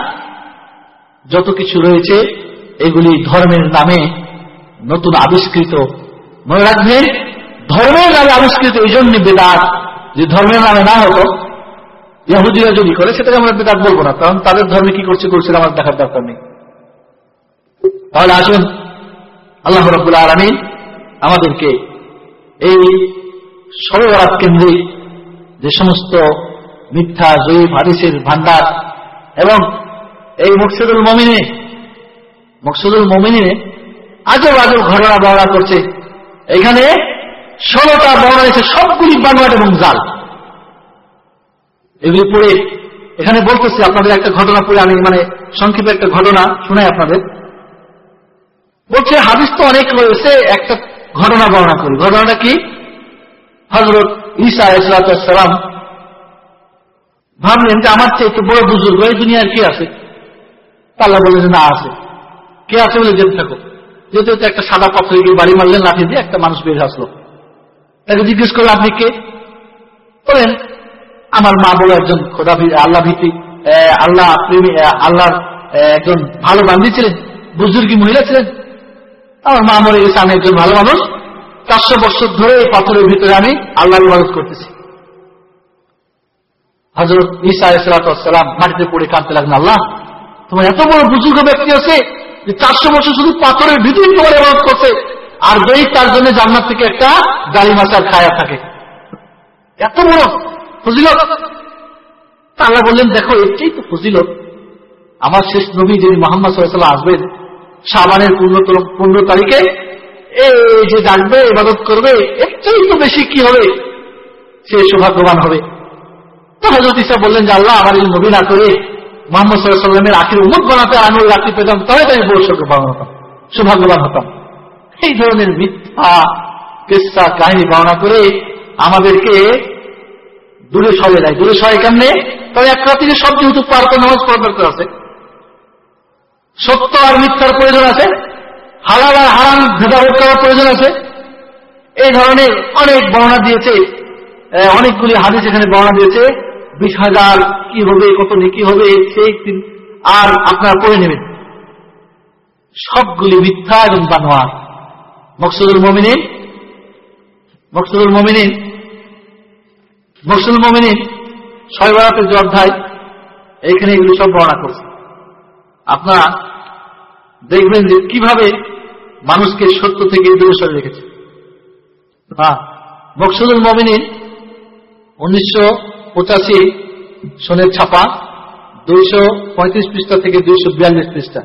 যত কিছু রয়েছে, এগুলি ধর্মের নামে নতুন আবিষ্কৃত। মনে রাখবেন, ধর্মের নামে আবিষ্কৃত, এই জন্য বেদাত। যে ধর্মের নামে না হতো, ইহুদিরা যদি করে, সেটাকে আমরা বেদাত বলবো না, কারণ তাদের ধর্মে কি করছে করছে আমার দেখার দরকার নেই। তাহলে আসুন, আল্লাহ রাব্বুল আলামিন আমাদেরকে এই শবে বরাত কেন্দ্রিক যে সমস্ত মিথ্যা, জয়ীফ, হাদিসের ভান্ডার, এবং এই মুকসিদুল মুমিনে মুকসিদুল মুমিনে আজব আজব ঘটনা বর্ণনা করছে। এখানে ষোলোটা বর্ণনা এসে সবগুলি বানোয়াট এবং জাল। এগুলি পড়ে এখানে বলতেছি, আপনাদের একটা ঘটনা পড়ে আমি মানে সংক্ষেপে একটা ঘটনা শোনাই আপনাদের। বলছে হাদিস তো অনেক রয়েছে, একটা ঘটনা বর্ণনা করি। ঘটনাটা কি? হযরত ঈসা আলাইহিস সালাম ভাবলেন যে আমার চেয়ে একটু বড় বুজুর্গ এই দুনিয়ার কে আছে? আল্লাহ বললেন যে না, আছে। কে আছে বলে যেতে থাকো। যেতে যেতে একটা সাদা পাথরে গিয়ে বাড়ি মারলেন লাঠি দিয়ে, একটা মানুষ বের আসলো। তাকে জিজ্ঞেস করলো, আপনি কে? বলেন, আমার মা বলে একজন খোদা আল্লাহ ভীতি, আল্লাহ প্রেমী, আল্লাহর একজন ভালো বান্ধবী ছিলেন, বুজুর্গী মহিলা ছিলেন। আমার মা মরে গেছে, আমি একজন ভালো মানুষ, চারশো বছর ধরে এই পাথরের ভিতরে আমি আল্লাহর ইবাদত করতেছি। হযরত ঈসা আলাইহিস সালাম মাটিতে পড়ে কাঁদতে লাগলেন, আল্লাহ, তোমার এত বড় বুজুর্গ ব্যক্তি আছে, যে চারশো বছর শুধু পাথরের ভিতরে তোমার ইবাদত করছে, আর যেই তার জন্য জান্নাত থেকে একটা গাড়ি মাছার খায়া থাকে। এত বড় ফজিলত। আল্লাহ বললেন, দেখো এটাই তো ফজিলত। আমার শেষ নবী যিনি মুহাম্মদ সাল্লাল্লাহু আলাইহি ওয়াসাল্লাম আসবেন শাবানের পনেরো তারিখে, এই যে ডাকবে, ইবাদত করবে, এটাই তো বেশি কি হবে, সে সৌভাগ্যবান হবে। তো হযরত ঈসা বললেন যে আল্লাহ, আমার এই নবী না করে মুহাম্মদ সাল্লাল্লাহু আলাইহি ওয়াসাল্লামের আখির উম্মত বানাতে আমি ওই রাত্রি পেতাম, তাহলে আমি বড় সৌভাগ্যবান হতাম, সৌভাগ্যবান হতাম। এই ধরনের মিথ্যা কিসসা কাহিনী বর্ণনা করে আমাদেরকে দূরে সরে যায়। দূরে সরে কেমনে? তবে এক রাত্রিতে সব যেহেতু পার করে নামাজ পড়ার দরকার আছে, সত্য আর মিথ্যার প্রয়োজন আছে, হালাল আর হারাম ভেদাভেদ করার প্রয়োজন আছে। এই ধরনের অনেক বর্ণনা দিয়েছে, অনেকগুলি হাদিস এখানে বর্ণনা দিয়েছে। বিশ হাজার কি হবে, কত নেকি হবে, সেই আর আপনারা পড়ে নেবেন। সবগুলি মিথ্যা এবং বানোয়ার। মকসুদুল মুমিনিন মকসুদুল মুমিনিন মকসুদুল মুমিনিন ছয় বরাতের যে অধ্যায়, এইখানে এগুলি সব বর্ণনা করছে। আপনারা দেখবেন যে কিভাবে মানুষকে সত্য থেকে দূরে সরে রেখেছে। হ্যাঁ, মকসুদুল মুমিনিন উনিশশো পঁচাশি সনের ছাপা, দুইশো পঁয়ত্রিশ পৃষ্ঠা থেকে দুইশো বিয়াল্লিশ পৃষ্ঠা।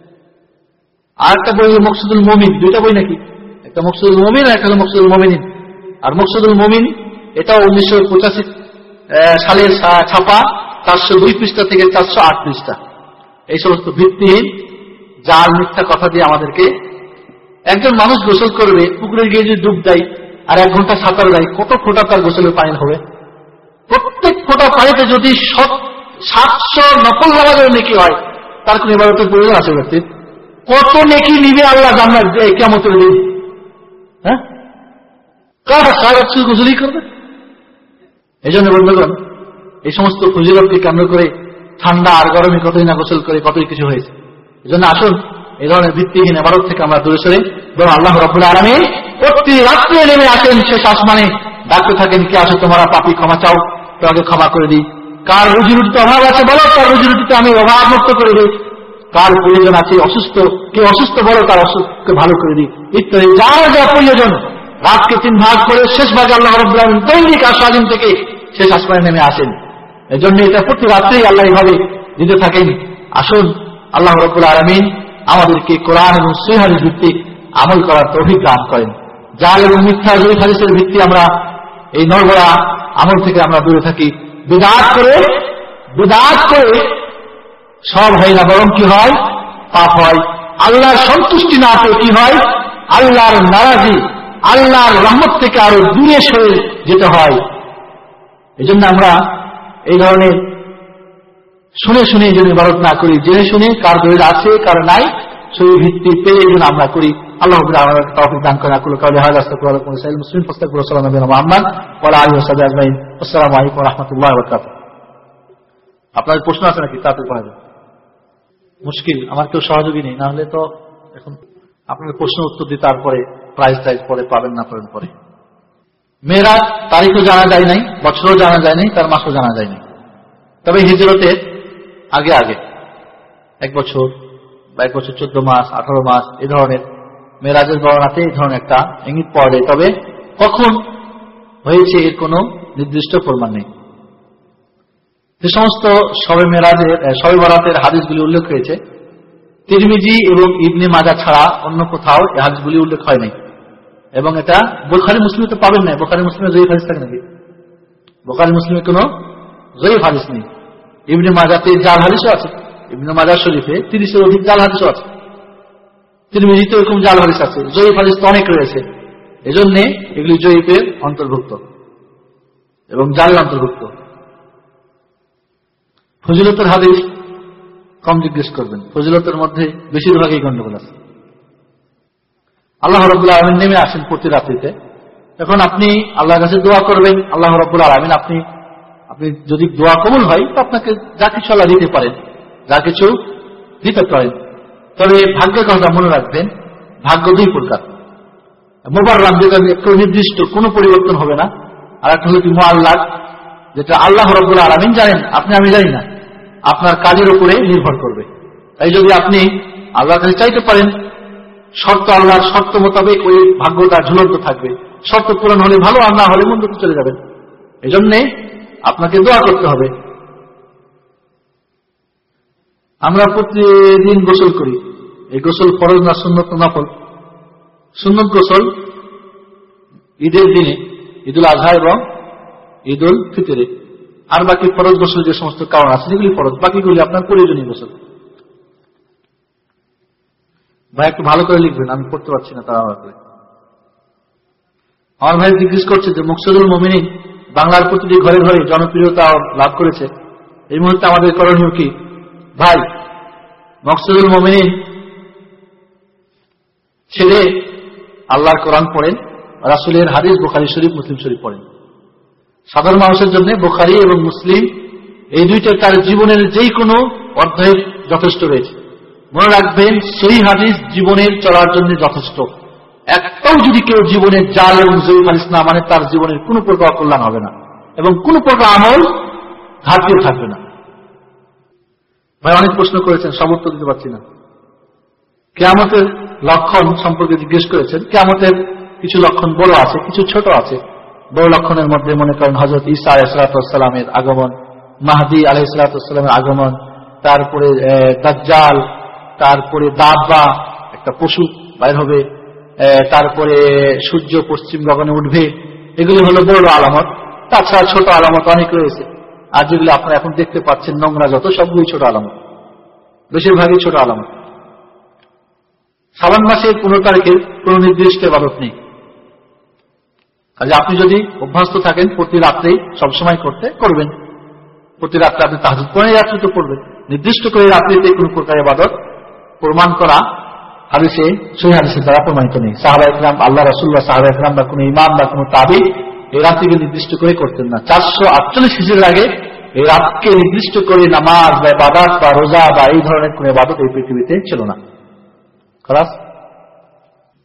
আর একটা বই মকসুদুল মুমিন, দুইটা বই নাকি, একটা মকসুদুল মুমিন আর একটা হলো মকসুদুল মুমিনিন। আর মকসুদুল মুমিন এটাও উনিশশো পঁচাশি সালের ছাপা, চারশো দুই পৃষ্ঠা থেকে চারশো আট পৃষ্ঠা। এই সমস্ত ভিত্তিহীন জাল মিথ্যা কথা দিয়ে আমাদেরকে, একজন মানুষ গোসল করবে, পুকুরে গিয়ে যদি ডুব দেয় আর এক ঘন্টা সাঁতার দেয়, কত ফোঁটা তার গোসলের পানি হবে? প্রত্যেক ফোঁটা পানিতে যদি সাতশো নকল নামাজের নেকি হয়, তার কোন ইবাদতের প্রয়োজন আছে ব্যক্তির? কত নেকি নিবে আল্লাহ জান্নাত দিয়ে কিয়ামতের দিন? হ্যাঁ, কার সারা শুধু গোসলই করবে? এই জন্য বন্ধুগণ, এই সমস্ত ফজিলতকে কেন্দ্র করে ঠান্ডা আর গরমে কতই না গোসল করে কতই কিছু হয়েছে। এই জন্য আসুন এই ধরনের ভিত্তিহীন ইবাদত থেকে আমরা দূরে সরে, বরং আল্লাহ রাব্বুল আলামিন প্রতি রাত্রে নেমে আসেন শেষ আসমানে, ডাকতে থাকেন, কে আসো তোমরা পাপী, ক্ষমা চাও, তোমাকে ক্ষমা করে দিই। কার রুজি রুটিতে অভাব আছে বলো, তার রুজি রুটিতে আমি অভাব মুক্ত করে দিই। কার প্রয়োজন আছে, অসুস্থ, কেউ অসুস্থ বলো, তার অসুস্থকে ভালো করে দিই, ইত্যাদি। যার যা প্রয়োজন রাতকে তিন ভাগ করে শেষ ভাগে আল্লাহ রাব্বুল আলামিন দৈনিক আসাদিন থেকে শেষ আসমানে নেমে আসেন। এই জন্য এটা প্রতি রাত্রেই আল্লাহ এইভাবে দিতে থাকেন। আসুন আল্লাহ রাব্বুল আলামিন আমাদেরকে কোরআন এবং সহিহ হাদিস ভিত্তিক আমল করার তৌফিক দান করেন। জাল এবং মিথ্যা জয়ী হাদিসের ভিত্তি আমরা এই নরবরা আমল থেকে আমরা দূরে থাকি। বিদআত করে বিদআত করে সব হয় না, বরং কি হয়? পাপ হয়। আল্লাহর সন্তুষ্টি না পেয়ে কি হয়? আল্লাহর নারাজি, আল্লাহর রহমত থেকে আরো দূরে সরে যেতে হয়। এই জন্য আমরা এই ধরনের শুনে শুনে যদি ইবাদত না করি, জেনে শুনে কার দলিল আছে কার নাই, সেই ভিত্তি পেয়ে এই জন্য আমরা করি। আল্লাহ আমাদের তৌফিক দান করেন। আকুল কাউলি হাযা আস্তাগফিরুল্লাহ ওয়া আস্তাগফিরুল মুসলিম ফাস্তাগফিরু সাল্লাল্লাহু আলাইহি মুহাম্মদ ওয়া আলা আলিহি ওয়া সাহবিহি আজমাইন। আসসালামু আলাইকুম ওয়া রাহমাতুল্লাহি ওয়া বারাকাতুহু। আপনাদের প্রশ্ন আছে নাকি? তাতে পড়া যাবে। মুশকিল, আমার কেউ সহযোগী নেই, না হলে তো এখন আপনাদের প্রশ্ন উত্তর দিয়ে তারপরে প্রাইজ টাইজ পরে পাবেন না পাবেন পরে। মেয়েরাজ তারিখও জানা যায় নাই, বছরও জানা যায় নাই, তার মাসও জানা যায় নাই। তবে হিজরতের আগে আগে এক বছর বা এক বছর চোদ্দ মাস, আঠারো মাস, এই ধরনের মেয়েরাজের বর্ণনাতে এই ধরনের একটা ইঙ্গিত পাওয়া যায়। তবে কখন হয়েছে এর কোনো নির্দিষ্ট প্রমাণ নেই। যে সমস্ত শবে মেরাজের শবে বরাতের হাদিসগুলি উল্লেখ হয়েছে, তিরমিজি এবং ইবনে মাজাহ ছাড়া অন্য কোথাও এই হাদিসগুলি উল্লেখ হয় নাই। এবং এটা বুখারী মুসলিমে তো পাবেন না। বুখারী মুসলিমে জয়ীফ হাদিস থাকে নাকি? বুখারী মুসলিমে কোনো জয়ীফ হাদিস নেই। ইবনে মাজাহতে জাল হাদিসও আছে, ইবনে মাজাহ শরীফে তিরিশের অধিক জাল হাদিসও আছে, তিরমিজিতে এরকম জাল হাদিস আছে, জয়ীফ হাদিস তো অনেক রয়েছে। এজন্য এগুলি জয়ীফের অন্তর্ভুক্ত এবং জাল অন্তর্ভুক্ত। ফজিলতের হাদিস কম জিজ্ঞেস করবেন, ফজিলতের মধ্যে বেশিরভাগই গন্ডগোল আছে। আল্লাহ রাব্বুল আলামিন নেমে আসেন প্রতি রাত্রিতে। এখন আপনি আল্লাহর কাছে দোয়া করবেন, আল্লাহ রাব্বুল আলামিন আপনি আপনি যদি দোয়া কবুল হয় তো আপনাকে যা কিছু আল্লাহ দিতে পারেন, যা কিছু দিতে পারেন। তবে ভাগ্যের কথা মনে রাখবেন, ভাগ্য দুই প্রকার। মুবাররাম, যেটা একটু নির্দিষ্ট, কোনো পরিবর্তন হবে না। আর একটা হলো কি মুআল্লাক, যেটা আল্লাহ রাব্বুল আলামিন জানেন, আপনি আমি জানি না, আপনার কাজের উপরে নির্ভর করবে। তাই যদি আপনি আল্লাহর কাছে চাইতে পারেন। শর্ত আল্লাহর শর্ত মোতাবেক ওই ভাগ্যটা ঝুলন্ত থাকবে। শর্ত পূরণ হলে ভালো, আর না হলে মন্দতে চলে যাবেন। এই জন্যে আপনাকে দোয়া করতে হবে। আমরা প্রতিদিন গোসল করি, এই গোসল ফরজ না সুন্নত না নফল? সুন্নত গোসল ঈদের দিনে, ঈদুল আজহা এবং ঈদুল ফিতরে। আর বাকি ফরজ গোসল যে সমস্ত কারণ আছে যেগুলি ফরজ, বাকিগুলি আপনার প্রয়োজনীয় গোসল। ভাই একটু ভালো করে লিখবেন, আমি পড়তে পারছি না তাড়াহুড়া করে। আমার ভাই জিজ্ঞেস করছে যে মুকসিদুল মুমিনিন বাংলার প্রতিটি ঘরে ঘরে জনপ্রিয়তা লাভ করেছে, এই মুহূর্তে আমাদের করণীয় কি? ভাই, মুকসিদুল মুমিনিন ছেড়ে আল্লাহর কোরআন পড়েন, রাসূলের হাদিস বুখারী শরীফ, মুসলিম শরীফ পড়েন। সাধারণ মানুষের জন্য বুখারী এবং মুসলিম এই দুইটা তার জীবনের যেই কোনো অধ্যায়ে যথেষ্ট রয়েছে। মনে রাখবেন, সহিহ হাদিস জীবনের চলার জন্য যথেষ্ট। একটাও যদি কেউ জীবনের জাল এবং জয়ীফ হাদিস না মানে, তার জীবনের কোন প্রকার কল্যাণ হবে না এবং কোন প্রকার আমল ঘাটতিও থাকবে না। ভাই অনেক প্রশ্ন করেছেন, সব উত্তর দিতে পারছি না। কিয়ামতের লক্ষণ সম্পর্কে জিজ্ঞেস করেছেন। কিয়ামতের কিছু লক্ষণ বড় আছে, কিছু ছোট আছে। বড় লক্ষণের মধ্যে মনে করেন হযরত ঈসা আলাইহিস সালামের আগমন, মাহদী আলাইহিস সালামের আগমন, তারপরে দাজ্জাল, তারপরে দাব্বা একটা পশু বাইর হবে, তারপরে সূর্য পশ্চিম গগনে উঠবে। এগুলি হলো বড় আলামত। তাছাড়া ছোট আলামত অনেক রয়েছে, আর যেগুলো আপনারা এখন দেখতে পাচ্ছেন নোংরা যত, সবগুলি ছোট আলামত, বেশিরভাগই ছোট আলামত। শাবান মাসের পনেরো তারিখের কোন নির্দিষ্ট ইবাদত নেই। কাজে আপনি যদি অভ্যস্ত থাকেন প্রতি রাত্রে সবসময় করতে, করবেন। প্রতি রাত্রে আপনি তাহাজ্জুদ পড়েন, রাত্রে তো পড়বেন। নির্দিষ্ট করে রাত্রিতে কোন প্রকার ইবাদত প্রমাণ করা হাদিসে, সহিহ হাদিসের দ্বারা প্রমাণিত নেই। সাহাবা ইকরাম, আল্লাহ রাসূলুল্লাহ, সাহাবা ইকরাম বা কোন ইমাম বা কোন তাবী এই রাত্রিকে নির্দিষ্ট করে করতেন না। চারশো আটচল্লিশ হিজরির আগে এই রাতকে নির্দিষ্ট করে নামাজ বা ইবাদত বা রোজা বা এই ধরনের কোন ইবাদত এই পৃথিবীতে ছিল না। খালাস।